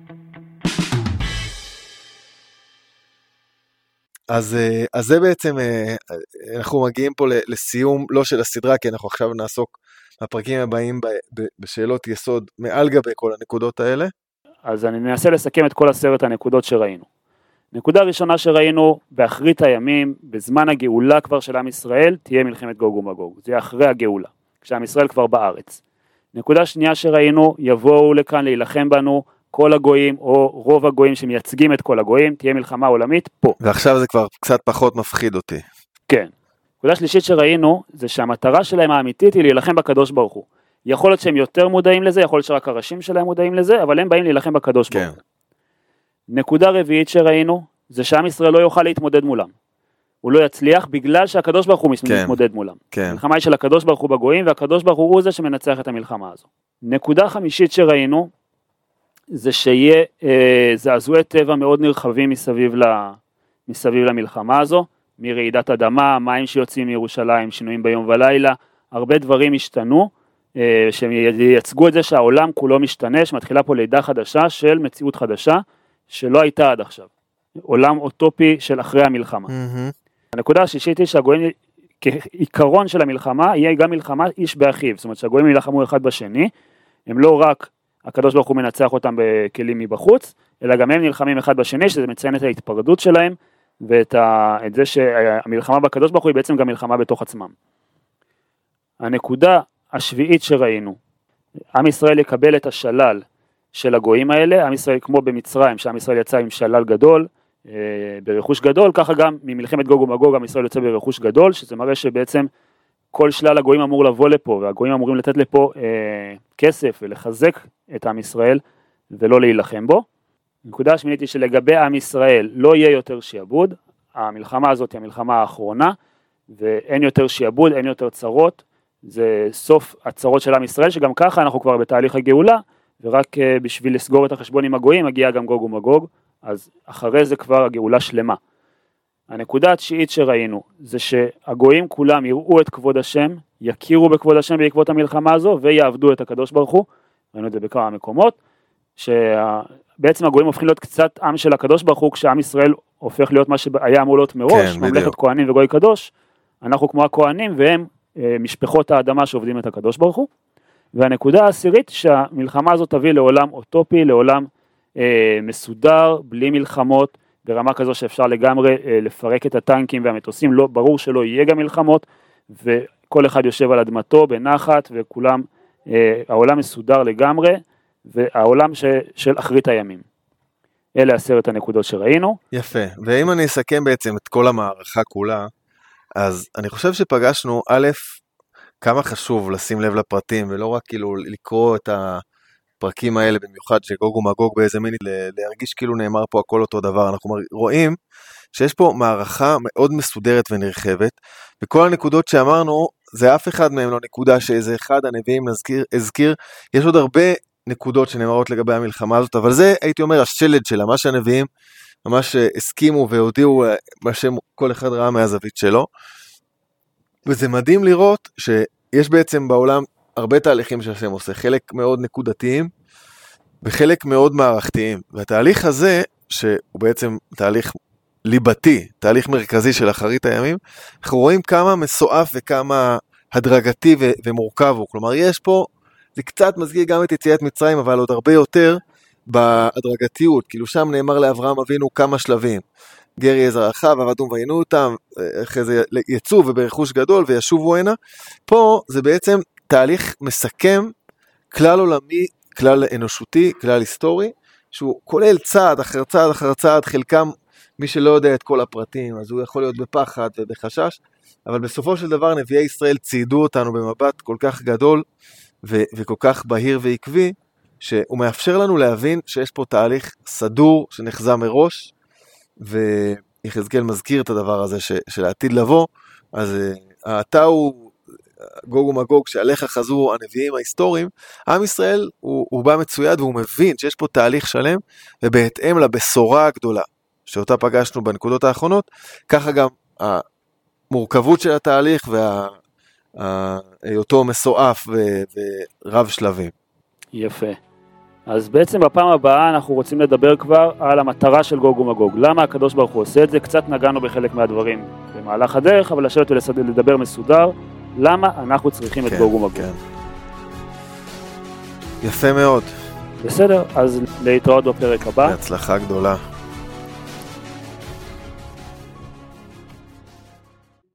אז, אז זה בעצם, אנחנו מגיעים פה לסיום, לא של הסדרה, כי אנחנו עכשיו נעסוק בפרקים הבאים בשאלות יסוד מעל גבי כל הנקודות האלה. אז אני מנסה לסכם את כל עשרת הנקודות שראינו. נקודה ראשונה שראינו, באחרית הימים, בזמן הגאולה כבר של עם ישראל, תהיה מלחמת גוג ומגוג. זה אחרי הגאולה, כשעם ישראל כבר בארץ. נקודה שנייה שראינו, יבואו לכאן להילחם בנו כל הגויים, או רוב הגויים שמייצגים את כל הגויים, תהיה מלחמה עולמית פה. ועכשיו זה כבר קצת פחות מפחיד אותי. כן. נקודה שלישית שראינו, זה שהמטרה שלהם האמיתית היא להילחם בקדוש ברוך הוא. יכול להיות שהם יותר מודעים לזה, יכול להיות שרק הראשים שלהם מודעים לזה, אבל הם באים להילחם בקדוש ברוך הוא. נקודה רביעית שראינו, זה שעם ישראל לא יוכל להתמודד מולם. הוא לא יצליח בגלל שהקדוש ברוך הוא מתמודד מולם. המלחמה היא של הקדוש ברוך הוא בגויים, והקדוש ברוך הוא הוא זה שמנצח את המלחמה הזו. נקודה חמישית שראינו, זה שיהיה אה, זעזועי טבע מאוד נרחבים מסביב, ל, מסביב למלחמה הזו, מרעידת אדמה, מים שיוצאים מירושלים, שינויים ביום ולילה, הרבה דברים השתנו, אה, שייצגו את זה שהעולם כולו משתנה, שמתחילה פה לידה חדשה של מציאות חדשה, שלא הייתה עד עכשיו. עולם אוטופי של אחרי המלחמה. Mm-hmm. הנקודה השישית היא שהגויים, כעיקרון של המלחמה, יהיה גם מלחמה איש באחיו, זאת אומרת שהגויים ילחמו אחד בשני, הם לא רק הקדוש ברוך הוא מנצח אותם בכלים מבחוץ, אלא גם הם נלחמים אחד בשני, שזה מציין את ההתפרדות שלהם, ואת ה... את זה שהמלחמה בקדוש ברוך הוא היא בעצם גם מלחמה בתוך עצמם. הנקודה השביעית שראינו, עם ישראל יקבל את השלל של הגויים האלה, עם ישראל כמו במצרים, שעם ישראל יצא עם שלל גדול, ברכוש גדול, ככה גם ממלחמת גוג ומגוג, עם ישראל יוצא ברכוש גדול, שזה מראה שבעצם כל שלל הגויים אמור לבוא לפה, והגויים אמורים לתת לפה אה, כסף ולחזק את עם ישראל, ולא להילחם בו. הנקודה השמינית היא שלגבי עם ישראל לא יהיה יותר שיעבוד, המלחמה הזאת היא המלחמה האחרונה, ואין יותר שיעבוד, אין יותר צרות, זה סוף הצרות של עם ישראל, שגם ככה אנחנו כבר בתהליך הגאולה, ורק בשביל לסגור את החשבון עם הגויים, הגיע גם גוג ומגוג, אז אחרי זה כבר הגאולה שלמה. הנקודה התשיעית שראינו, זה שהגויים כולם יראו את כבוד השם, יכירו בכבוד השם בעקבות המלחמה הזו, ויעבדו את הקדוש ברוך הוא, ראינו את זה בכמה מקומות, שבעצם הגויים הופכים להיות קצת עם של הקדוש ברוך הוא, כשעם ישראל הופך להיות מה שהיה אמור להיות מראש, כן, ממלכת כהנים וגוי קדוש, אנחנו כמו הכהנים, והם משפחות האדמה שעובדים את הקדוש ברוך הוא, והנקודה העשירית שהמלחמה הזאת תביא לעולם אוטופי, לעולם אה, מסודר, בלי מלחמות, ברמה כזו שאפשר לגמרי אה, לפרק את הטנקים והמטוסים, לא, ברור שלא יהיה גם מלחמות, וכל אחד יושב על אדמתו בנחת, וכולם, אה, העולם מסודר לגמרי, והעולם ש, של אחרית הימים. אלה עשרת הנקודות שראינו. יפה, ואם אני אסכם בעצם את כל המערכה כולה, אז אני חושב שפגשנו א', כמה חשוב לשים לב לפרטים, ולא רק כאילו לקרוא את הפרקים האלה, במיוחד שגוג ומגוג באיזה מיני, להרגיש כאילו נאמר פה הכל אותו דבר. אנחנו רואים שיש פה מערכה מאוד מסודרת ונרחבת, וכל הנקודות שאמרנו, זה אף אחד מהם לא נקודה שאיזה אחד הנביאים נזכיר, הזכיר, יש עוד הרבה נקודות שנאמרות לגבי המלחמה הזאת, אבל זה הייתי אומר השלד שלה, מה שהנביאים ממש הסכימו והודיעו מה שכל אחד ראה מהזווית שלו, וזה מדהים לראות שיש בעצם בעולם הרבה תהליכים שהשם עושה, חלק מאוד נקודתיים וחלק מאוד מערכתיים, והתהליך הזה שהוא בעצם תהליך ליבתי, תהליך מרכזי של אחרית הימים, אנחנו רואים כמה מסועף וכמה הדרגתי ו- ומורכב הוא, כלומר יש פה, זה קצת מזכיר גם את יציאת מצרים, אבל עוד הרבה יותר בהדרגתיות, כאילו שם נאמר לאברהם אבינו כמה שלבים, גר יהיה זרעך ועבדום ועיינו אותם, אחרי זה יצאו וברכוש גדול וישובו הנה, פה זה בעצם תהליך מסכם, כלל עולמי, כלל אנושותי, כלל היסטורי, שהוא כולל צעד אחר צעד אחר צעד, חלקם מי שלא יודע את כל הפרטים, אז הוא יכול להיות בפחד ובחשש, אבל בסופו של דבר נביאי ישראל ציידו אותנו במבט כל כך גדול, ו- וכל כך בהיר ועקבי, שהוא מאפשר לנו להבין שיש פה תהליך סדור שנחזה מראש, ויחזקאל מזכיר את הדבר הזה ש- של העתיד לבוא, אז העתה הוא גוג ומגוג שעליך חזו הנביאים ההיסטוריים, עם ישראל הוא, הוא בא מצויד והוא מבין שיש פה תהליך שלם, ובהתאם לבשורה הגדולה שאותה פגשנו בנקודות האחרונות, ככה גם המורכבות של התהליך והיותו מסועף ורב שלבים. יפה. אז בעצם בפעם הבאה אנחנו רוצים לדבר כבר על המטרה של גוג ומגוג. למה הקדוש ברוך הוא עושה את זה? קצת נגענו בחלק מהדברים במהלך הדרך, אבל לשבת ולדבר מסודר, למה אנחנו צריכים כן, את גוג ומגוג. כן. יפה מאוד. בסדר, אז להתראות בפרק הבא. בהצלחה גדולה.